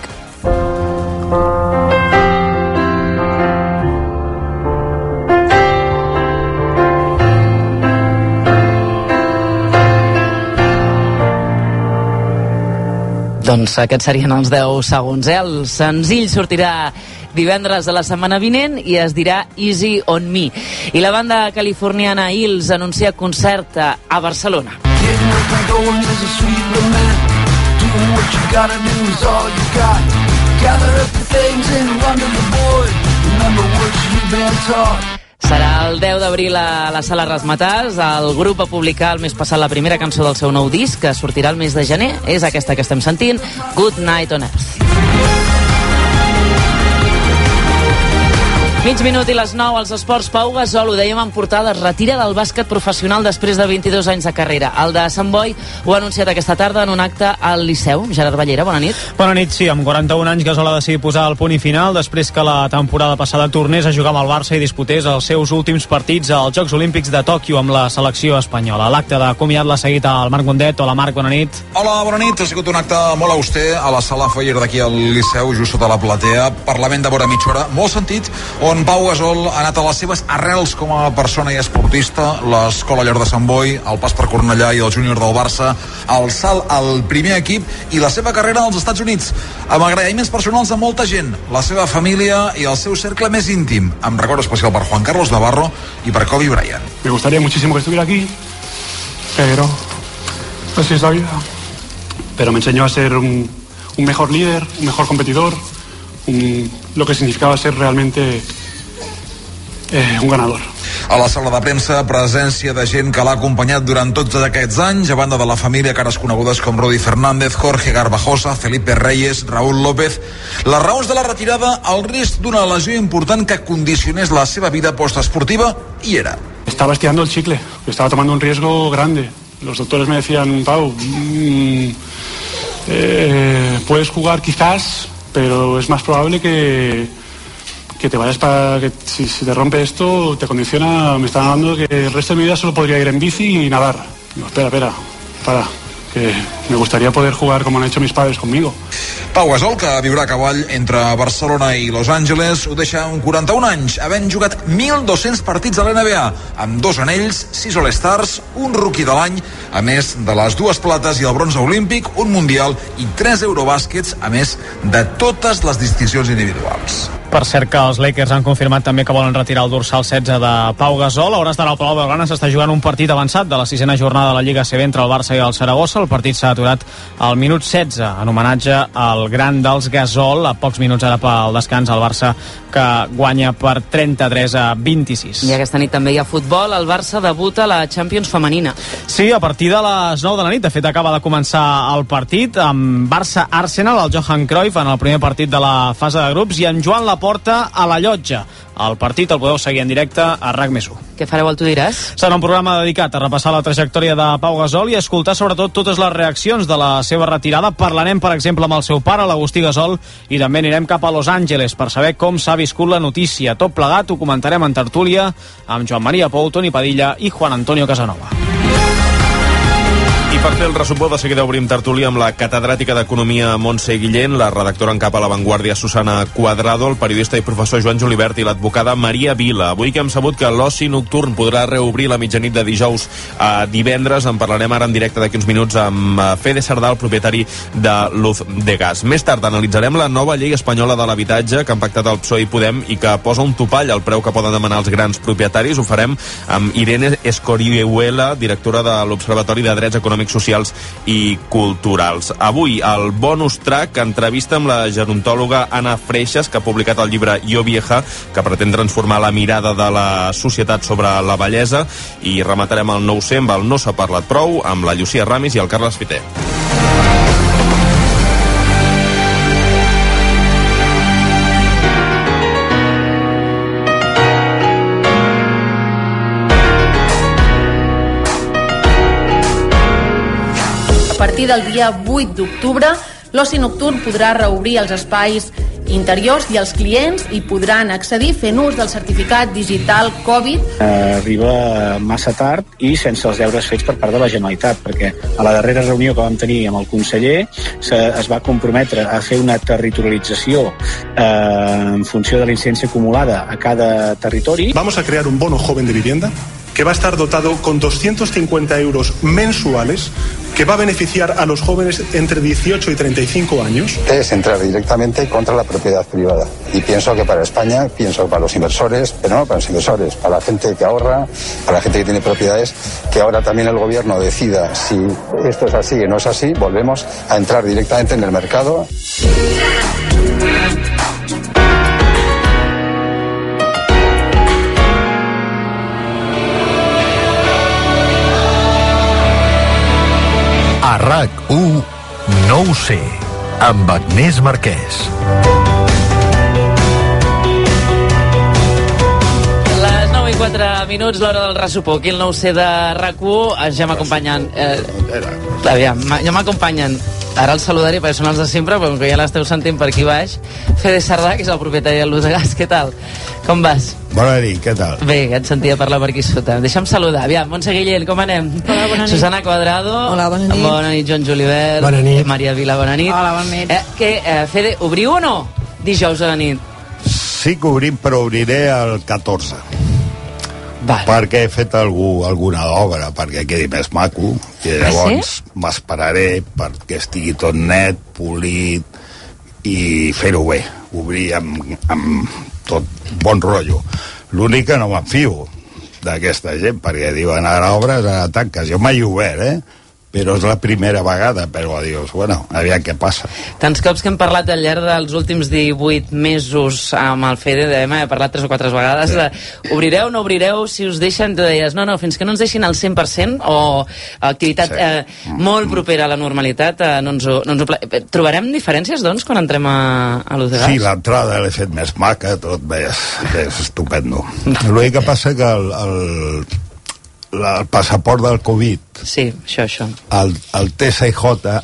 Doncs aquests serien els deu segons, eh? El senzill sortirà divendres de la setmana vinent i es dirà Easy on Me. I la banda californiana Hills anuncia concert a Barcelona. Serà el deu d'abril a la Sala Razzmatazz. El grup va publicar el mes passat la primera cançó del seu nou disc, que sortirà el mes de gener. És aquesta que estem sentint, Good Night on Earth. Mig minut i les nou als esports. Pau Gasol, ho dèiem en portada, es retira del bàsquet professional després de vint-i-dos anys de carrera. El de Sant Boi ho ha anunciat aquesta tarda en un acte al Liceu. Gerard Ballera, bona nit. Bona nit, sí. Amb quaranta-un anys Gasol ha decidit posar el punt i final després que la temporada passada tornés a jugar amb el Barça i disputés els seus últims partits als Jocs Olímpics de Tòquio amb la selecció espanyola. L'acte de comiat l'ha seguit el Marc Mundet. Hola, Marc, bona nit. Hola, bona nit. Ha sigut un acte molt auster a la sala Foyer d'aquí al Liceu, just sota la platea. Parlament de vora mitja hora, molt sentit, on Pau Gasol ha anat a les seves arrels com a persona i esportista, l'escola Llor de Sant Boi, el pas per Cornellà i el júnior del Barça, el salt al primer equip i la seva carrera als Estats Units, amb agraïments personals de molta gent, la seva família i el seu cercle més íntim, amb record especial per Juan Carlos Navarro i per Kobe Bryant. Me gustaría muchísimo que estuviera aquí, pero así es la vida. Pero me enseñó a ser un, un mejor líder, un mejor competidor, un, lo que significaba ser realmente Eh, un ganador. A la sala de premsa, presència de gent que l'ha acompanyat durant tots aquests anys, a banda de la família, cares conegudes com Rudy Fernández, Jorge Garbajosa, Felipe Reyes, Raúl López. Les raons de la retirada, el risc d'una lesió important que condicionés la seva vida postesportiva, hi era. Estaba estirando el chicle, estaba tomando un riesgo grande. Los doctores me decían, Pau, mmm, eh, puedes jugar quizás, pero es más probable que que te vayas para que si, si te rompe esto te condiciona. Me están hablando de que el resto de mi vida solo podría ir en bici y nadar. Digo, espera, espera, para, que me gustaría poder jugar como han hecho mis padres conmigo. Pau Gasol, que viurà a cavall entre Barcelona i Los Angeles, ho deixa amb quaranta-un anys, havent jugat mil dos-cents partits a l'N B A, amb dos anells, sis All-Stars, un rookie de l'any, a més de les dues plates i el bronze olímpic, un mundial i tres Eurobàsquets, a més de totes les distincions individuals. Per cert que els Lakers han confirmat també que volen retirar el dorsal setze de Pau Gasol. A hores d'ara al Palau Blaugrana s'està jugant un partit avançat de la sisena jornada de la Lliga A C B entre el Barça i el Saragossa. El partit s'ha aturat al minut setze en homenatge al gran dels Gasol. A pocs minuts ara pel descans el Barça, que guanya per trenta-tres a vint-i-sis. I aquesta nit també hi ha futbol. El Barça debuta a la Champions femenina. Sí, a partir de les nou de la nit. De fet, acaba de començar el partit amb Barça-Arsenal, el Johan Cruyff en el primer partit de la fase de grups, i en Joan Laporta a la Llotja. El partit el podeu seguir en directe a RAC més u. Què fareu, el Tu diràs? Serà un programa dedicat a repassar la trajectòria de Pau Gasol i escoltar sobretot totes les reaccions de la seva retirada. Parlarem, per exemple, amb el seu pare, l'Agustí Gasol, i també anirem cap a Los Angeles per saber com s'ha viscut la notícia. Tot plegat ho comentarem en tertúlia amb Joan Maria Pou, Toni Padilla i Juan Antonio Casanova. I per fer el ressupó, de seguida obrim tertúlia amb la catedràtica d'Economia Montse Guillén, la redactora en cap a La Vanguardia Susana Cuadrado, el periodista i professor Joan Julibert i l'advocada Maria Vila. Avui que hem sabut que l'oci nocturn podrà reobrir la mitjanit de dijous a divendres, en parlarem ara en directe d'aquí uns minuts amb Fede Sardà, el propietari de Luz de Gas. Més tard analitzarem la nova llei espanyola de l'habitatge que han pactat el P S O E i Podem i que posa un topall al preu que poden demanar els grans propietaris. Ho farem amb Irene Escorihuela, directora de l'Observatori de Drets Econòmics, Socials i Culturals. Avui, el bonus track, entrevista amb la gerontòloga Anna Freixas, que ha publicat el llibre Yo Vieja, que pretén transformar la mirada de la societat sobre la bellesa, i rematarem el nou cent amb el No s'ha parlat prou, amb la Llucia Ramis i el Carles Fiter. A partir del dia vuit d'octubre, l'oci nocturn podrà reobrir els espais interiors i els clients hi podran accedir fent ús del certificat digital Covid. Arriba massa tard i sense els deures fets per part de la Generalitat, perquè a la darrera reunió que vam tenir amb el conseller se, es va comprometre a fer una territorialització eh, en funció de la incidència acumulada a cada territori. Vamos a crear un bono joven de vivienda que va a estar dotado con doscientos cincuenta euros mensuales, que va a beneficiar a los jóvenes entre dieciocho y treinta y cinco años. Es entrar directamente contra la propiedad privada. Y pienso que para España, pienso para los inversores, pero no para los inversores, para la gente que ahorra, para la gente que tiene propiedades, que ahora también el gobierno decida si esto es así o no es así, volvemos a entrar directamente en el mercado. A RAC u no ho sé, amb Agnès Marquès. Les nou i quatre minuts, l'hora del ressupó. Aquí el no ho sé de RAC u, ja m'acompanyen... Eh, aviam, ja m'acompanyen... Ara els saludaré perquè són els de sempre, però que ja l'esteu sentint per aquí baix. Fede Sardà, que és el propietari del Ludegas. Què tal? Com vas? Bona nit, què tal? Bé, et sentia parlar per aquí sota. Deixa'm saludar. Aviam, Montse Guillén, com anem? Hola, bona nit. Susana Cuadrado. Hola, bona nit. Bona nit, Joan Julivert. Bona nit. Maria Vila, bona nit. Hola, bona nit. Eh, què, eh, Fede, obriu o no? Dijous a la nit. Sí que obrim, però obriré el catorze. Vale. Perquè he fet algú, alguna obra perquè quedi més maco i llavors sí? m'esperaré perquè estigui tot net, polit i fer-ho bé, obrir amb, amb tot bon rotllo. L'únic que no m'enfio d'aquesta gent perquè diuen ara obres, ara tanques. Jo mai he obert, eh? Però és la primera vegada, però dius, bueno, aviam què passa. Tants cops que hem parlat al llarg dels últims divuit mesos amb el Fede, hem parlat tres o quatre vegades, sí. de obrireu, no obrireu, si us deixen, tu deies, no, no, fins que no ens deixin al cent per cent, o activitat sí. eh, molt propera a la normalitat, eh, no ens ho, no ens ho pla... Trobarem diferències, doncs, quan entrem a, a l'Udegas? Sí, l'entrada l'he fet més maca, tot més, més estupendo. L'únic que passa que el... el el passaport del Covid, sí, això, això. El, el T S J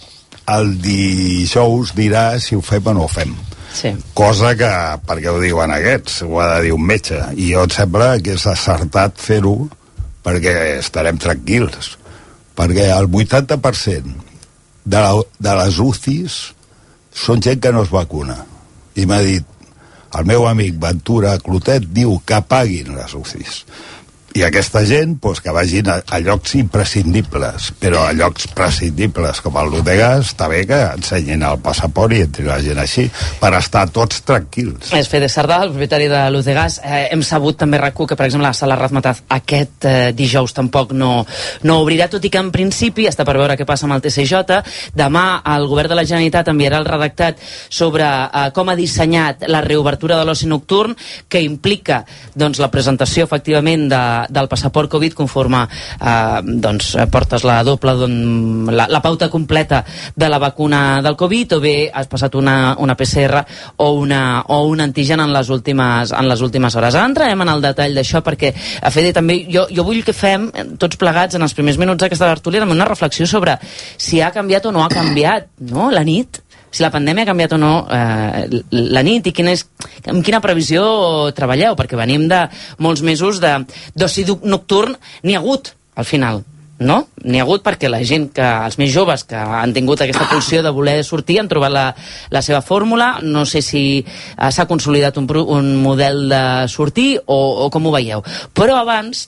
el dijous dirà si ho fem o no ho fem. Sí. Cosa que, perquè ho diuen aquests, ho ha de dir un metge, i jo et sembla que és acertat fer-ho perquè estarem tranquils, perquè el vuitanta per cent de, la, de les U C Is són gent que no es vacuna, i m'ha dit el meu amic Ventura Clotet diu que paguin les U C Is. I aquesta gent, doncs, que vagin a, a llocs imprescindibles, però a llocs prescindibles com el Ludegas està bé que ensenyin el passaport i entri la gent així, per estar tots tranquils. És Fede Sardà, el propietari de Ludegas. Eh, hem sabut també, RAC u, que per exemple la sala Razmataz aquest eh, dijous tampoc no, no obrirà, tot i que en principi està per veure què passa amb el T C J. Demà el govern de la Generalitat enviarà el redactat sobre eh, com ha dissenyat la reobertura de l'oci nocturn, que implica doncs, la presentació efectivament de del passaport Covid conforme eh, doncs, portes la doble la, la pauta completa de la vacuna del Covid, o bé has passat una, una P C R o, una, o un antigen en les últimes, en les últimes hores. Ara entrarem en el detall d'això perquè, a Fede, també jo, jo vull que fem tots plegats en els primers minuts d'aquesta tertúlia una reflexió sobre si ha canviat o no ha canviat, no?, la nit, si la pandèmia ha canviat o no eh, la nit, i quina és, amb quina previsió treballeu, perquè venim de molts mesos de d'oci nocturn, n'hi ha hagut al final, no? N'hi ha hagut perquè la gent, que els més joves que han tingut aquesta pulsió de voler sortir han trobat la, la seva fórmula. No sé si eh, s'ha consolidat un, un model de sortir o, o com ho veieu, però abans,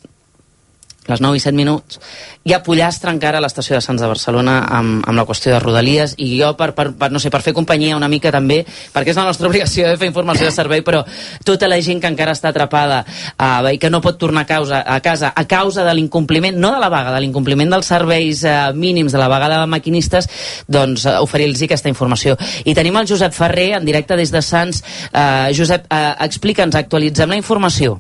les nou i set minuts, hi ha pollastre encara a l'estació de Sants de Barcelona amb, amb la qüestió de Rodalies, i jo per, per, per, no sé, per fer companyia una mica també, perquè és la nostra obligació de fer informació de servei, però tota la gent que encara està atrapada eh, i que no pot tornar a, causa, a casa a causa de l'incompliment, no de la vaga, de l'incompliment dels serveis eh, mínims, de la vaga de maquinistes, doncs eh, oferir-los aquesta informació. I tenim el Josep Ferrer en directe des de Sants. eh, Josep, eh, explica'ns, actualitzem la informació.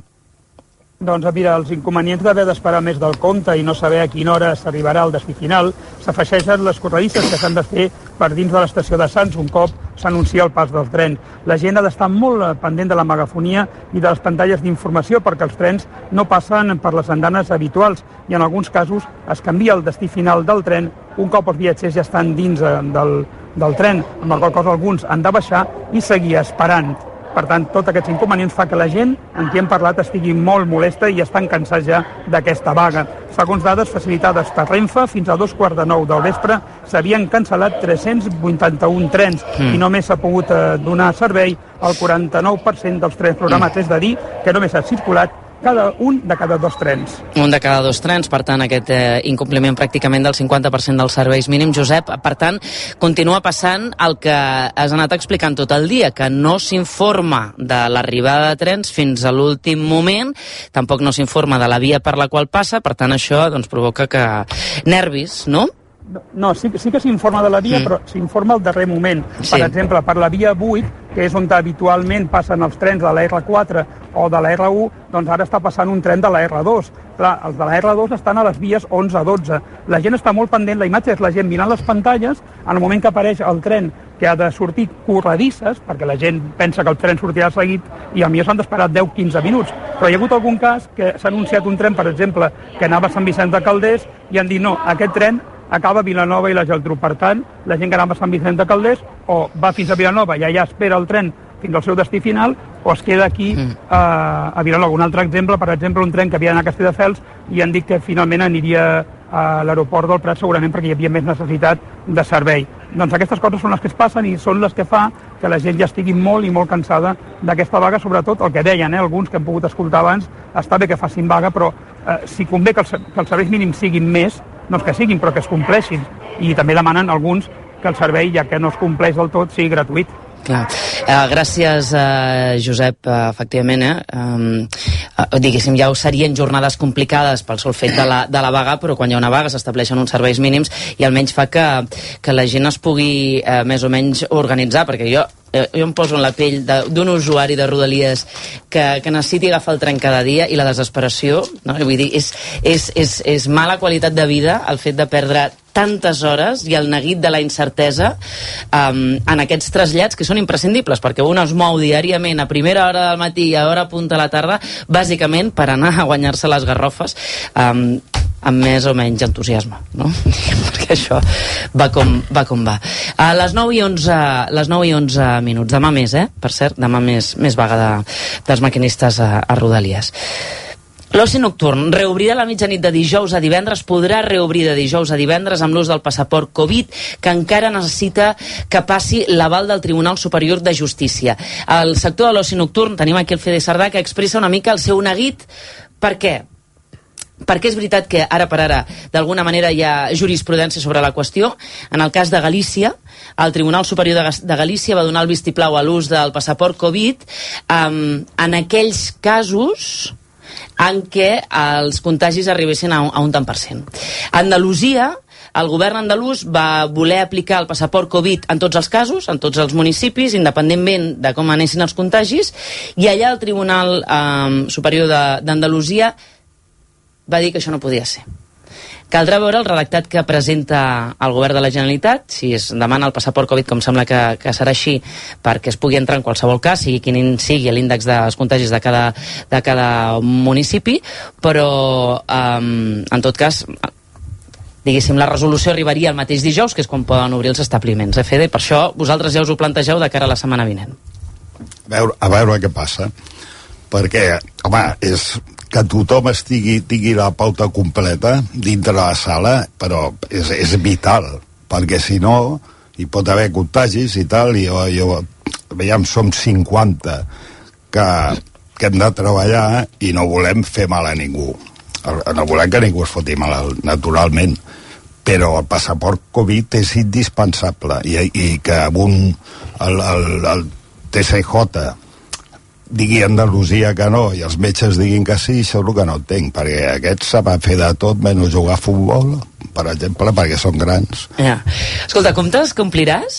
Doncs mira, els inconvenients d'haver d'esperar més del compte i no saber a quina hora s'arribarà al destí final s'afegeixen les corredisses que s'han de fer per dins de l'estació de Sants un cop s'anuncia el pas del tren. La gent ha d'estar molt pendent de la megafonia i de les pantalles d'informació perquè els trens no passen per les andanes habituals i en alguns casos es canvia el destí final del tren un cop els viatgers ja estan dins del, del tren, amb la qual cosa alguns han de baixar i seguir esperant. Per tant, tots aquests inconvenients fa que la gent amb qui hem parlat estigui molt molesta i estan cansats ja d'aquesta vaga. Segons dades facilitades per Renfe, fins a dos quarts de nou del vespre s'havien cancel·lat tres-cents vuitanta-un trens mm. i només s'ha pogut eh, donar servei al quaranta-nou per cent dels trens programats, mm. és a dir, que només ha circulat cada un de cada dos trens. Un de cada dos trens, per tant, aquest eh, incompliment pràcticament del cinquanta per cent dels serveis mínims. Josep, per tant, continua passant el que has anat explicant tot el dia, que no s'informa de l'arribada de trens fins a l'últim moment, tampoc no s'informa de la via per la qual passa, per tant, això doncs, provoca que nervis, no? No, sí, sí que s'informa de la via, mm. però s'informa al darrer moment. Sí. Per exemple, per la via vuit, que és on habitualment passen els trens de la erre quatre o de la erre u, doncs ara està passant un tren de la erre dos. Clar, els de la erre dos estan a les vies onze a dotze. La gent està molt pendent, la imatge és la gent mirant les pantalles, en el moment que apareix el tren que ha de sortir corredisses, perquè la gent pensa que el tren sortirà seguit, i a mi s'han d'esperar deu a quinze minuts. Però hi ha hagut algun cas que s'ha anunciat un tren, per exemple, que anava a Sant Vicent de Calders, i han dit no, aquest tren acaba a Vilanova i la Geltrú. Per tant, la gent que anava a Sant Vicent de Calders o va fins a Vilanova i allà espera el tren fins al seu destí final, o es queda aquí mm. a, a Vilanova. Un altre exemple, per exemple, un tren que havia d'anar a Castelldefels i han dit que finalment aniria a l'aeroport del Prat, segurament perquè hi havia més necessitat de servei. Doncs aquestes coses són les que es passen i són les que fa que la gent ja estigui molt i molt cansada d'aquesta vaga, sobretot el que deien, eh, alguns que hem pogut escoltar abans, està bé que facin vaga, però eh, si convé que els, que els serveis mínims siguin més, no és que siguin, però que es compleixin. I també demanen alguns que el servei, ja que no es compleix del tot, sigui gratuït. Clar. Uh, gràcies, uh, Josep, uh, efectivament, eh? Um, uh, diguéssim, ja ho serien jornades complicades pel sol fet de la, de la vaga, però quan hi ha una vaga s'estableixen uns serveis mínims i almenys fa que, que la gent es pugui uh, més o menys organitzar, perquè jo jo em poso en la pell d'un usuari de Rodalies que, que necessiti agafar el tren cada dia i la desesperació, no? Vull dir, és, és, és, és mala qualitat de vida el fet de perdre tantes hores i el neguit de la incertesa um, en aquests trasllats que són imprescindibles, perquè un es mou diàriament a primera hora del matí i a hora punta a la tarda, bàsicament per anar a guanyar-se les garrofes um, amb més o menys entusiasme, no? Perquè això va com va. Com va. A les nou i onze, les nou i onze minuts. Demà més, eh? Per cert, demà més, més vaga de, dels maquinistes a, a Rodalies. L'oci nocturn reobrirà la mitjanit de dijous a divendres, podrà reobrir de dijous a divendres amb l'ús del passaport Covid, que encara necessita que passi l'aval del Tribunal Superior de Justícia. Al sector de l'oci nocturn tenim aquí el Fede Sardà, que expressa una mica el seu neguit. Per què? Perquè és veritat que ara per ara d'alguna manera hi ha jurisprudència sobre la qüestió. En el cas de Galícia, el Tribunal Superior de, de Galícia va donar el vistiplau a l'ús del passaport Covid um, en aquells casos en què els contagis arribessin a un, a un tant per cent. A Andalusia, el govern andalús va voler aplicar el passaport Covid en tots els casos, en tots els municipis, independentment de com anessin els contagis, i allà el Tribunal um, Superior d'Andalusia va dir que això no podia ser. Caldrà veure el redactat que presenta el govern de la Generalitat, si es demana el passaport Covid, com sembla que, que serà així, perquè es pugui entrar en qualsevol cas, sigui quin sigui l'índex dels contagis de cada, de cada municipi, però um, en tot cas, diguéssim, la resolució arribaria el mateix dijous, que és quan poden obrir els establiments. Eh, Fede? Per això vosaltres ja us ho plantegeu de cara a la setmana vinent. A veure, a veure què passa. Perquè, home, és que tothom estigui, tingui la pauta completa dintre la sala, però és, és vital, perquè si no hi pot haver contagis i tal, i jo, jo veiem, som cinquanta que, que hem de treballar i no volem fer mal a ningú. No volem que ningú es foti mal, naturalment, però el passaport Covid és indispensable, i, i que amb un, el, el, el T C J digui Andalusia que no i els metges diguin que sí, això és el que no entenc, perquè aquests se va fer de tot menys jugar a futbol, per exemple, perquè són grans. Ja. Escolta, com te'ls compliràs?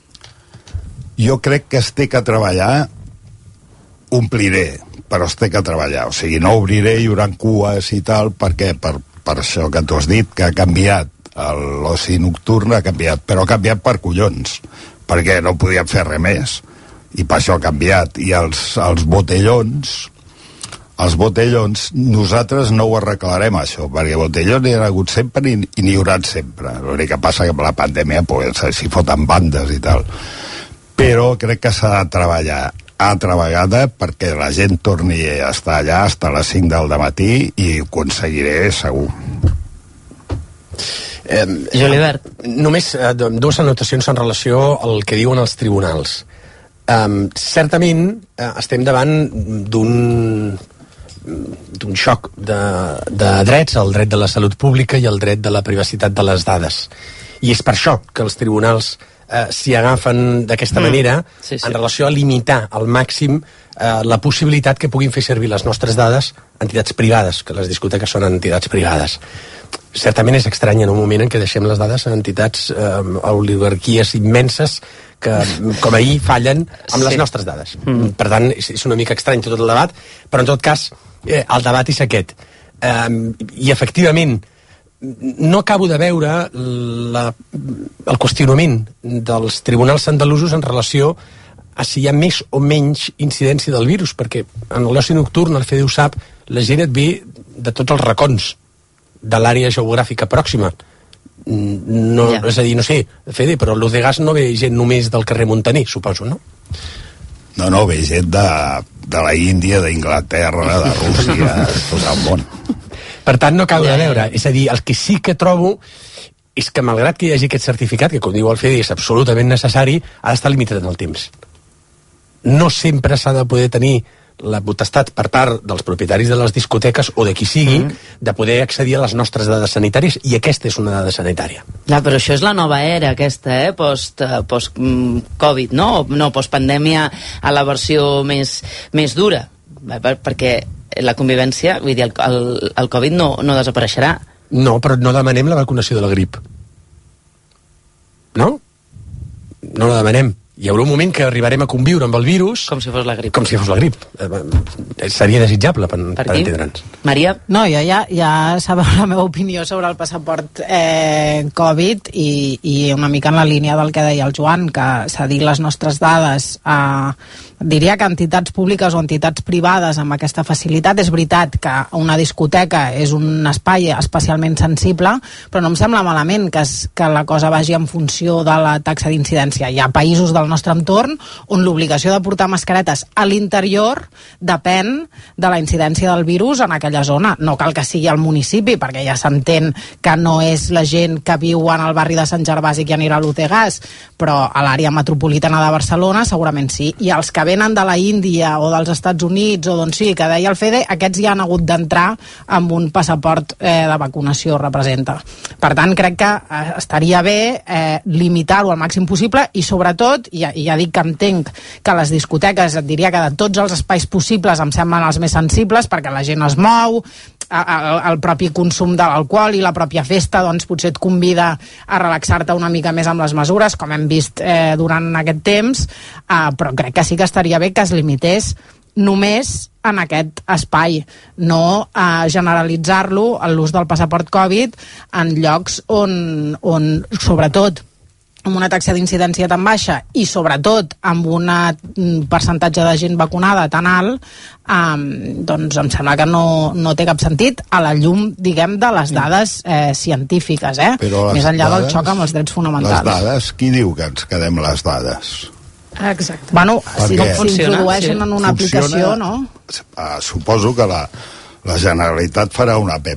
Jo crec que es té que treballar, ompliré, però es té que treballar, o sigui, no obriré, hi haurà cues i tal, perquè per, per això que tu has dit, que ha canviat l'oci nocturn, ha canviat, però ha canviat per collons, perquè no podíem fer res més, i per això ha canviat. I els, els botellons els botellons nosaltres no ho arreglarem, això, perquè botellons n'hi ha hagut sempre i, i n'hi haurà sempre. L'únic que passa que amb la pandèmia pues, s'hi foten bandes i tal, però crec que s'ha de treballar altra vegada perquè la gent torni a estar allà fins a les cinc del matí i ho aconseguiré segur. Eh, Julibert, només eh, dues anotacions en relació al que diuen els tribunals. Um, certament uh, estem davant d'un d'un xoc de, de drets, el dret de la salut pública i el dret de la privacitat de les dades. I és per això que els tribunals eh, s'hi agafen d'aquesta mm. manera sí, sí. en relació a limitar al màxim eh, la possibilitat que puguin fer servir les nostres dades entitats privades, que les discoteques són entitats privades. Certament és estrany en un moment en què deixem les dades en entitats, eh, oligarquies immenses que, com ahir, fallen amb sí. les nostres dades. Mm. Per tant, és, és una mica estrany tot el debat, però en tot cas, eh, el debat és aquest. Eh, I, efectivament, no acabo de veure la, el qüestionament dels tribunals andalusos en relació a si hi ha més o menys incidència del virus, perquè en l'oci nocturn, el Fede ho sap, la gent et ve de tots els racons de l'àrea geogràfica pròxima. No, ja. És a dir, no sé, Fede, però l'U de Gas no ve gent només del carrer Montaner, suposo, no? No, no, ve gent de, de la Índia, d'Inglaterra, de Rússia, tot el món. Per tant, no acabo de veure. És a dir, el que sí que trobo és que, malgrat que hi hagi aquest certificat, que, com diu el Fede, és absolutament necessari, ha d'estar limitat en el temps. No sempre s'ha de poder tenir la potestat per part dels propietaris de les discoteques o de qui sigui mm. de poder accedir a les nostres dades sanitàries, i aquesta és una dada sanitària. Ja, però això és la nova era aquesta, eh? Post, post Covid, no? No, post-pandèmia a la versió més, més dura, perquè la convivència, vull dir, el, el, el Covid no, no desapareixerà. No, però no demanem la vacunació de la grip. No? No la demanem. Hi haurà un moment que arribarem a conviure amb el virus... Com si fos la grip. Com si fos la grip. Eh, seria desitjable per, per, per entendre'ns. Maria? No, jo ja, ja sabeu la meva opinió sobre el passaport eh, Covid i, i una mica en la línia del que deia el Joan, que cedir les nostres dades a... diria que entitats públiques o entitats privades amb aquesta facilitat. És veritat que una discoteca és un espai especialment sensible, però no em sembla malament que, es, que la cosa vagi en funció de la taxa d'incidència. Hi ha països del nostre entorn on l'obligació de portar mascaretes a l'interior depèn de la incidència del virus en aquella zona. No cal que sigui al municipi, perquè ja s'entén que no és la gent que viu en el barri de Sant Gervasi que anirà a l'U de Gas, però a l'àrea metropolitana de Barcelona segurament sí. I els que venen de la Índia o dels Estats Units o d'on sí, que deia el Fede, aquests ja han hagut d'entrar amb un passaport eh, de vacunació, representa. Per tant, crec que eh, estaria bé eh, limitar-ho al màxim possible i sobretot, i ja, i ja dic que entenc que les discoteques, et diria que de tots els espais possibles em semblen els més sensibles perquè la gent es mou, el, el propi consum de l'alcohol i la pròpia festa doncs potser et convida a relaxar-te una mica més amb les mesures, com hem vist eh, durant aquest temps, eh, però crec que sí que estaria bé que es limités només en aquest espai, no a generalitzar-lo en l'ús del passaport Covid en llocs on, on sobretot amb una taxa d'incidència tan baixa i sobretot amb un percentatge de gent vacunada tan alt, um, doncs em sembla que no, no té cap sentit a la llum, diguem, de les dades eh, científiques, eh? Més enllà dades, del xoc amb els drets fonamentals. Les dades, qui diu que ens quedem les dades? Exacte. Bueno, si no s'introdueixen sí. en una funciona, aplicació, no? Uh, suposo que la, la Generalitat farà una app.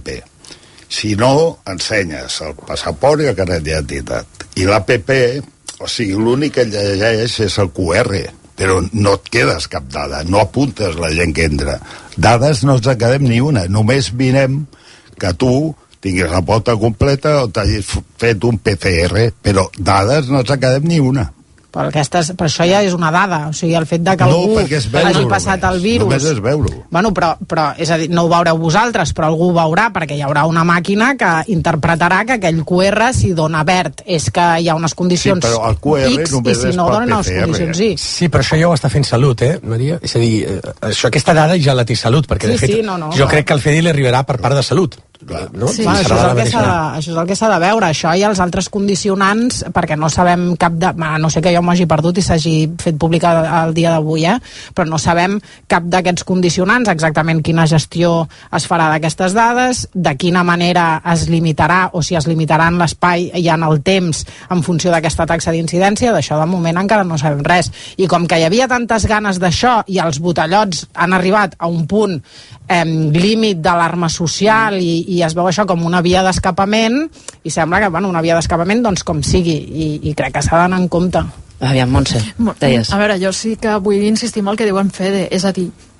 Si no, ensenyes el passaport i el carnet d'identitat. I l'app, o sigui, l'únic que llegeix és el Q R, però no et quedes cap dada, no apuntes la gent que entra. Dades no ens en quedem ni una, només vinem que tu tinguis la pauta completa o t'hagis fet un P C R, però dades no ens en quedem ni una. Però, aquestes, però això ja és una dada, o sigui, el fet de que no, algú hagi passat el virus... Només és veure-ho. Bueno, però, però, és a dir, no ho veureu vosaltres, però algú ho veurà, perquè hi haurà una màquina que interpretarà que aquell Q R, si dona verd, és que hi ha unes condicions sí, però el Q R X, i si no donen unes condicions Y. Sí, però això ja ho està fent Salut, eh, Maria? És a dir, això, aquesta dada ja la té Salut, perquè, sí, de fet, sí, no, no, jo no. crec que el F E D I li arribarà per part de Salut. No? Sí, bueno, això, és el que s'ha de, això és el que s'ha de veure, això i els altres condicionants, perquè no sabem cap de... No sé que jo m'hagi perdut i s'hagi fet pública el dia d'avui, eh? Però no sabem cap d'aquests condicionants, exactament quina gestió es farà d'aquestes dades, de quina manera es limitarà o si es limitarà en l'espai i en el temps en funció d'aquesta taxa d'incidència. D'això de moment encara no sabem res. I com que hi havia tantes ganes d'això i els botellots han arribat a un punt eh, límit d'alarma social i, i es veu això com una via d'escapament i sembla que, bueno, una via d'escapament doncs com sigui, i, i crec que s'ha d'anar en compte. Aviam, Montse, deies. A veure, jo sí que vull insistir en el que diu en Fede, és a dir,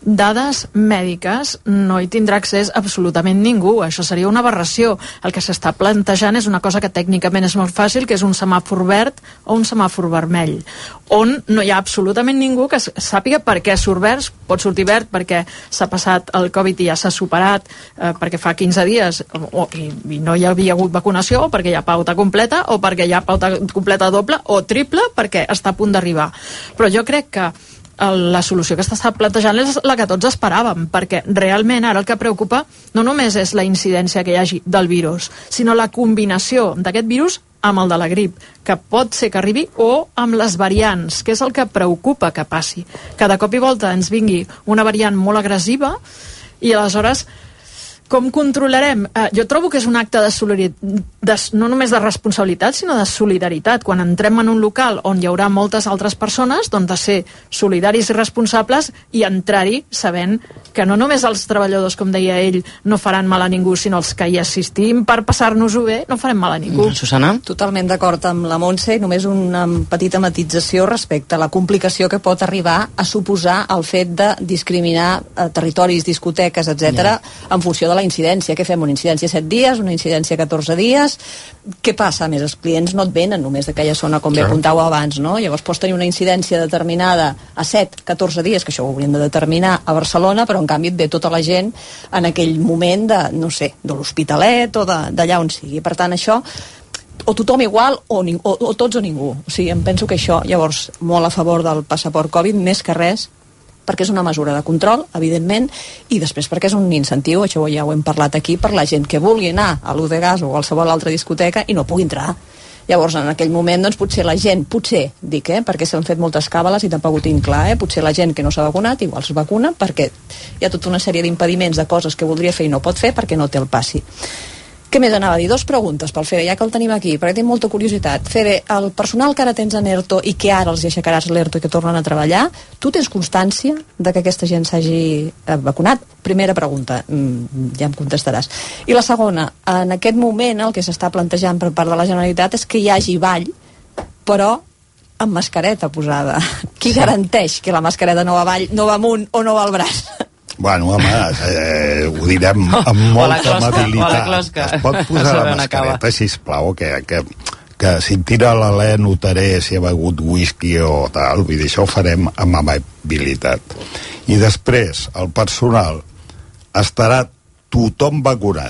dades mèdiques no hi tindrà accés absolutament ningú. Això seria una aberració. El que s'està plantejant és una cosa que tècnicament és molt fàcil, que és un semàfor verd o un semàfor vermell, on no hi ha absolutament ningú que sàpiga per què surt verd. Pot sortir verd perquè s'ha passat el Covid i ja s'ha superat, eh, perquè fa quinze dies o, i, i no hi havia hagut vacunació, o perquè hi ha pauta completa, o perquè hi ha pauta completa doble o triple, perquè està a punt d'arribar. Però jo crec que la solució que s'està plantejant és la que tots esperàvem, perquè realment ara el que preocupa no només és la incidència que hi hagi del virus, sinó la combinació d'aquest virus amb el de la grip, que pot ser que arribi, o amb les variants, que és el que preocupa que passi. Cada cop i volta ens vingui una variant molt agressiva i aleshores com controlarem? Eh, jo trobo que és un acte de solidaritat, no només de responsabilitat, sinó de solidaritat. Quan entrem en un local on hi haurà moltes altres persones, doncs de ser solidaris i responsables i entrar-hi sabent que no només els treballadors, com deia ell, no faran mal a ningú, sinó els que hi assistim per passar-nos-ho bé, no farem mal a ningú. Susana? Totalment d'acord amb la Montse, només una petita matització respecte a la complicació que pot arribar a suposar el fet de discriminar eh, territoris, discoteques, etcètera, yeah. en funció de la incidència. Què fem? Una incidència set dies, una incidència catorze dies? Què passa? A més, els clients no et venen només d'aquella zona, com bé apuntàveu abans, no? Llavors pots tenir una incidència determinada a set, catorze dies, que això ho hauríem de determinar a Barcelona, però en canvi et ve tota la gent en aquell moment de, no sé, de l'Hospitalet o d'allà on sigui. Per tant, això o tothom igual o, o, o tots o ningú. O sigui, em penso que això, llavors, molt a favor del passaport Covid, més que res, perquè és una mesura de control, evidentment, i després perquè és un incentiu, això ja ho hem parlat aquí, per la gent que vulgui anar a l'U de Gas o a qualsevol altra discoteca i no pugui entrar. Llavors, en aquell moment, doncs, potser la gent, potser, dic, eh, perquè s'han fet moltes càbales i tampoc ho tinc clar, eh, potser la gent que no s'ha vacunat igual es vacuna perquè hi ha tota una sèrie d'impediments de coses que voldria fer i no pot fer perquè no té el passi. Què més anava a dir? Dos preguntes pel Fede, ja que el tenim aquí, perquè tinc molta curiositat. Fede, el personal que ara tens en ERTO i que ara els aixecaràs l'ERTO i que tornen a treballar, tu tens constància de que aquesta gent s'hagi eh, vacunat? Primera pregunta, mm, ja em contestaràs. I la segona, en aquest moment el que s'està plantejant per part de la Generalitat és que hi hagi ball, però amb mascareta posada. Qui sí. garanteix que la mascareta no va avall, no va amunt o no va al braç? Bueno, home, eh, ho direm amb molta amabilitat. Es pot posar la mascareta, sisplau, que, que, que si em tira l'alè notaré si ha begut whisky o tal, vull dir, això ho farem amb amabilitat. I després, el personal estarà tothom vacunat.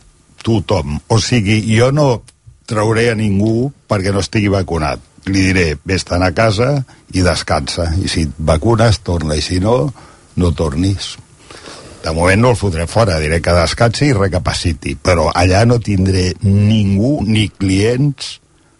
Tothom. O sigui, jo no trauré a ningú perquè no estigui vacunat. Li diré, vés-te'n a casa i descansa. I si et vacunes, torna. I si no, no tornis. De moment no el fotré fora, diré que descansi i recapaciti, però allà no tindré ningú, ni clients,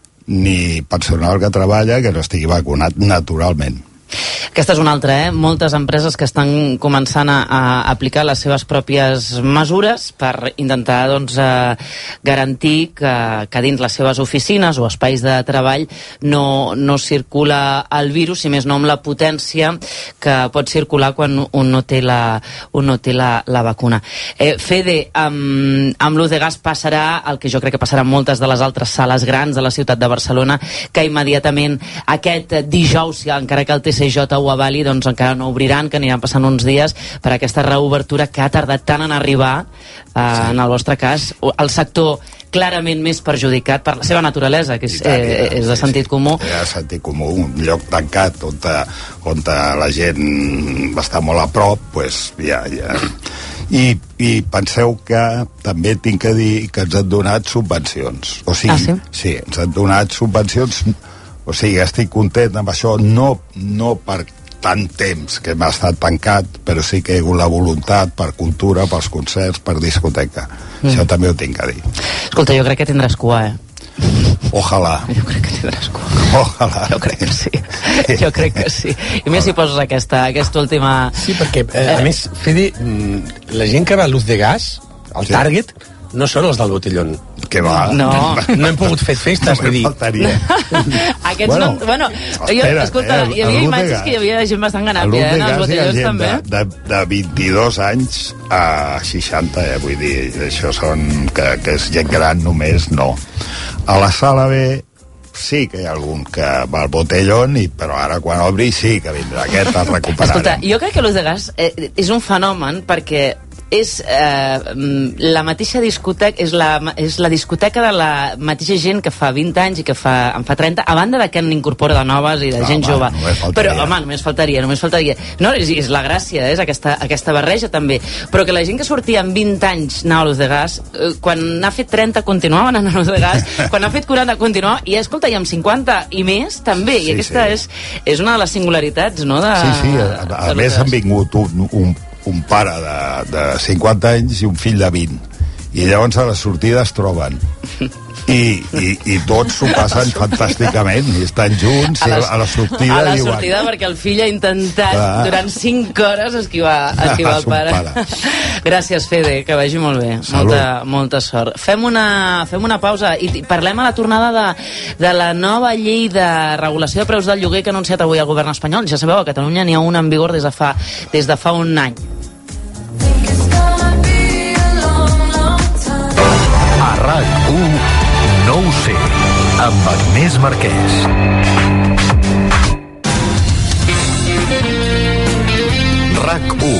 ni personal que treballa que no estigui vacunat naturalment. Aquesta és una altra, eh? Moltes empreses que estan començant a, a aplicar les seves pròpies mesures per intentar, doncs, eh, garantir que, que dins les seves oficines o espais de treball no, no circula el virus, i més no amb la potència que pot circular quan un no té la, un no té la, la vacuna. Eh, Fede, amb, amb l'U de Gas passarà el que jo crec que passarà en moltes de les altres sales grans de la ciutat de Barcelona, que immediatament aquest dijous, encara que el T C J ho avali, doncs encara no obriran, que aniran passant uns dies per aquesta reobertura que ha tardat tant en arribar, eh, sí. en el vostre cas, el sector clarament més perjudicat per la seva naturalesa, que és, tant, eh, és de sentit comú. És de sentit comú, un lloc tancat on, ta, on ta la gent està molt a prop, pues, ja, ja. I, i penseu que també tinc que dir que ens han donat subvencions. O sigui, ah, sí? Sí, ens han donat subvencions. O sigui, estic content amb això, no, no per tant temps que m'ha estat tancat, però sí que hi ha hagut la voluntat per cultura, pels concerts, per discoteca. Mm. Això també ho tinc a dir. Escolta, jo crec que tindràs cua, eh? Ojalà. Jo crec que tindràs cua. Ojalà. Jo crec que sí. Jo crec que sí. I més si poses aquesta, aquesta última... Sí, perquè, eh, a més, Fede, la gent que va a l'U de Gas, al sí. Target, no són els del botellón. Que va? No. No hem pogut fer festes, no vull dir. Aquests bueno, no... Bueno, jo, espera, escolta, eh, hi havia imatges que hi havia gent bastant ganàpia, eh, en els botellons també. De, de, de vint-i-dos anys a seixanta, eh, vull dir, això són... Que, que és gent gran només, no. A la sala B sí que hi ha algun que va al botellón, i, però ara quan obri sí que vindrà aquest, el recuperarem. Escolta, jo crec que l'ús de gas eh, és un fenomen perquè és eh, la mateixa discoteca, és la, és la discoteca de la mateixa gent que fa vint anys i que fa, en fa trenta, a banda de que n'incorpora de noves i de no, gent home, jove. Però, home, només faltaria, només faltaria. No, és, és la gràcia, és aquesta, aquesta barreja també. Però que la gent que sortia amb vint anys anava a l'ús de gas, eh, quan n'ha fet trenta continuaven anant a l'ús de gas, quan n'ha fet quaranta continuava, i escolta, i amb cinquanta i més també, sí, i aquesta sí. és, és una de les singularitats, no? De, sí, sí, a, a, a més han vingut un, un un pare de, de cinquanta anys i un fill de vint, i llavors a la sortida es troben i, i, i tots s'ho passen fantàsticament i estan junts, i a, a la sortida a la diuen, sortida perquè el fill ha intentat clar. durant cinc hores esquivar, esquivar el pare, pare. Gràcies, Fede, que vagi molt bé. Molta, molta sort. Fem una, fem una pausa i parlem a la tornada de, de la nova llei de regulació de preus del lloguer que ha anunciat avui el govern espanyol. Ja sabeu, a Catalunya n'hi ha una en vigor des de fa, des de fa un any. A RAC u no ho sé, amb Agnès Marquès. RAC u.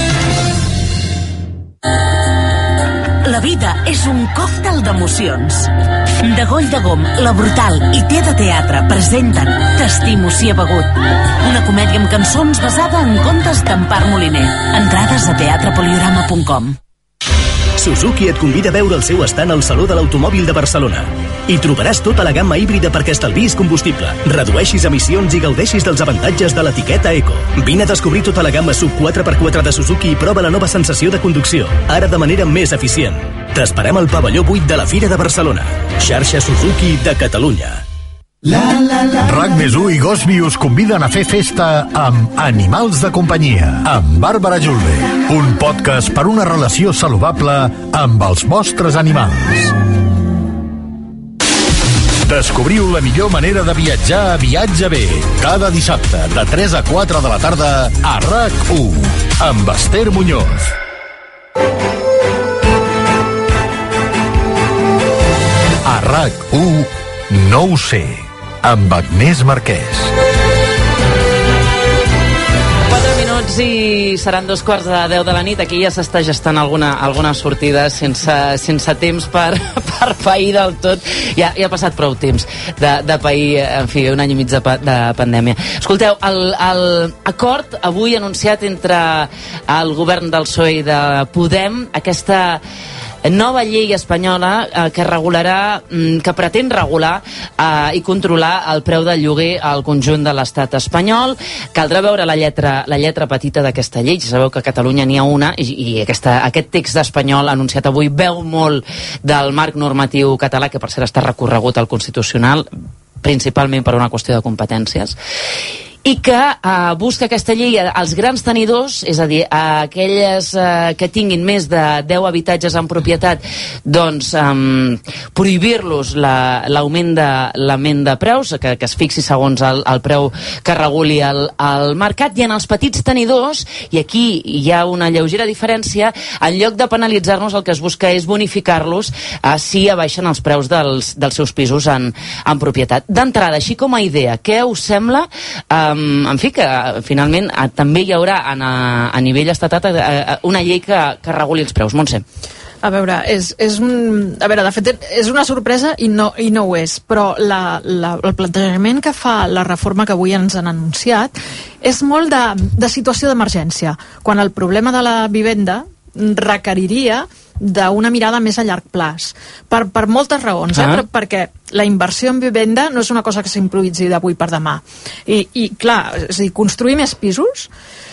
La vida és un còctel d'emocions. De Goll de Gom, La Brutal i Té de Teatre presenten T'estimo si he begut. Una comèdia amb cançons basada en contes d'Empar Moliner. Entrades a teatre poliorama punt com. Suzuki et convida a veure el seu estant al Saló de l'Automòbil de Barcelona. Hi trobaràs tota la gamma híbrida perquè estalviïs combustible, redueixis emissions i gaudeixis dels avantatges de l'etiqueta Eco. Vine a descobrir tota la gamma sub quatre per quatre de Suzuki i prova la nova sensació de conducció, ara de manera més eficient. T'esperem al pavelló vuit de la Fira de Barcelona. Xarxa Suzuki de Catalunya. RAC més u i Gosby us conviden a fer festa amb Animals de companyia, amb Bàrbara Julve, un podcast per una relació saludable amb els vostres animals. Descobriu la millor manera de viatjar a Viatge Bé, cada dissabte de tres a quatre de la tarda a RAC u, amb Esther Muñoz. A RAC u no ho sé, amb Agnès Marquès. quatre minuts i seran dos quarts de deu de la nit. Aquí ja s'està gestant alguna, alguna sortida sense, sense temps per, per pair del tot. Ja, ja ha passat prou temps de, de pair, en fi, un any i mig de, de pandèmia. Escolteu, el, el acord avui anunciat entre el govern del P S O E i de Podem, aquesta nova llei espanyola eh, que regularà, que pretén regular eh, i controlar el preu del lloguer al conjunt de l'estat espanyol. Caldrà veure la lletra, la lletra petita d'aquesta llei. Ja sabeu que a Catalunya n'hi ha una i, i aquesta, aquest text espanyol anunciat avui veu molt del marc normatiu català, que per cert està recorregut al Constitucional, principalment per una qüestió de competències, i que eh, busca aquesta llei als grans tenidors, és a dir, a aquelles eh, que tinguin més de deu habitatges en propietat, doncs eh, prohibir-los l'augment la, de, l'augment de preus, que, que es fixi segons el, el preu que reguli el, el mercat, i en els petits tenidors, i aquí hi ha una lleugera diferència, en lloc de penalitzar-nos el que es busca és bonificar-los eh, si abaixen els preus dels, dels seus pisos en, en propietat. D'entrada, així com a idea, què us sembla? Eh, en fi, que finalment eh, també hi haurà a, a nivell estatal eh, una llei que, que reguli els preus. Montse. A veure, és, és un... A veure, de fet, és una sorpresa i no, i no ho és, però la, la, el plantejament que fa la reforma que avui ens han anunciat és molt de, de situació d'emergència, quan el problema de la vivenda requeriria d'una mirada més a llarg plaç, per, per moltes raons, eh? Ah. Perquè la inversió en vivenda no és una cosa que s'improvisi d'avui per demà, i, i clar, és a dir, construir més pisos,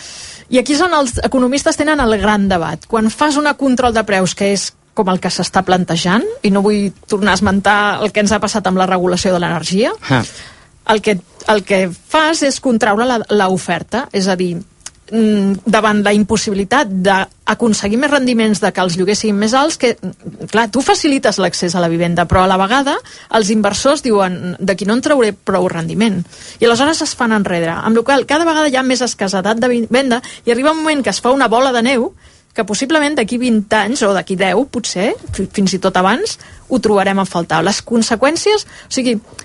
i aquí és on els economistes tenen el gran debat. Quan fas un control de preus que és com el que s'està plantejant, i no vull tornar a esmentar el que ens ha passat amb la regulació de l'energia, ah. el, que, el que fas és contraure l'oferta, és a dir, davant la impossibilitat d'aconseguir més rendiments, de que els lloguers siguin més alts, que, clar, tu facilites l'accés a la vivenda, però a la vegada els inversors diuen, d'aquí no en trauré prou rendiment, i aleshores es fan enrere, amb la qual cada vegada hi ha més escassetat de vivenda, i arriba un moment que es fa una bola de neu que possiblement d'aquí vint anys, o d'aquí deu, potser, fins i tot abans, ho trobarem a faltar. Les conseqüències, o sigui,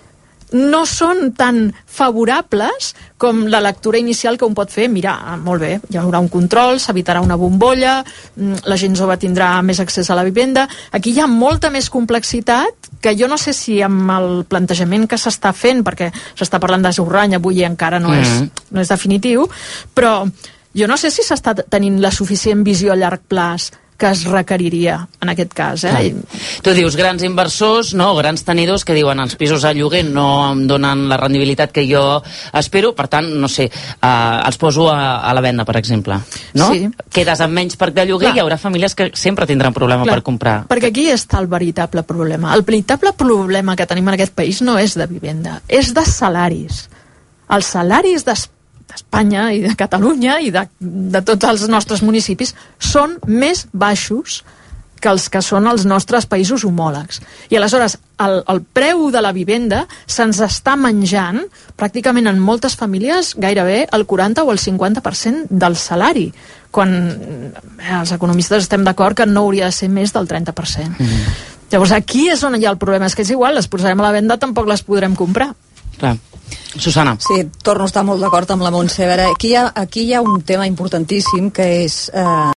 no són tan favorables com la lectura inicial que un pot fer. Mira, molt bé, hi haurà un control, s'evitarà una bombolla, la gent jove tindrà més accés a la vivenda. Aquí hi ha molta més complexitat que jo no sé si amb el plantejament que s'està fent, perquè s'està parlant d'esborrany avui i encara no, mm-hmm. és, no és definitiu, però jo no sé si s'està tenint la suficient visió a llarg plaç que es requeriria en aquest cas. Eh? Tu dius grans inversors, no, grans tenidors que diuen els pisos a lloguer no em donen la rendibilitat que jo espero, per tant, no sé, eh, els poso a, a la venda, per exemple. No? Sí. Quedes amb menys parc de lloguer i hi haurà famílies que sempre tindran problema Clar. per comprar. Perquè aquí està el veritable problema. El veritable problema que tenim en aquest país no és de vivenda, és de salaris. Els salaris d'Espanya d'Espanya i de Catalunya i de, de tots els nostres municipis són més baixos que els que són els nostres països homòlegs. I aleshores el, el preu de la vivenda se'ns està menjant pràcticament en moltes famílies gairebé el quaranta o el cinquanta per cent del salari, quan eh, els economistes estem d'acord que no hauria de ser més del trenta per cent. Mm-hmm. Llavors aquí és on hi ha el problema, és que és igual, les posarem a la venda, tampoc les podrem comprar. Clar. Susana. Sí, torno a estar molt d'acord amb la Montse. A veure, aquí hi ha, aquí hi ha un tema importantíssim que és... Eh,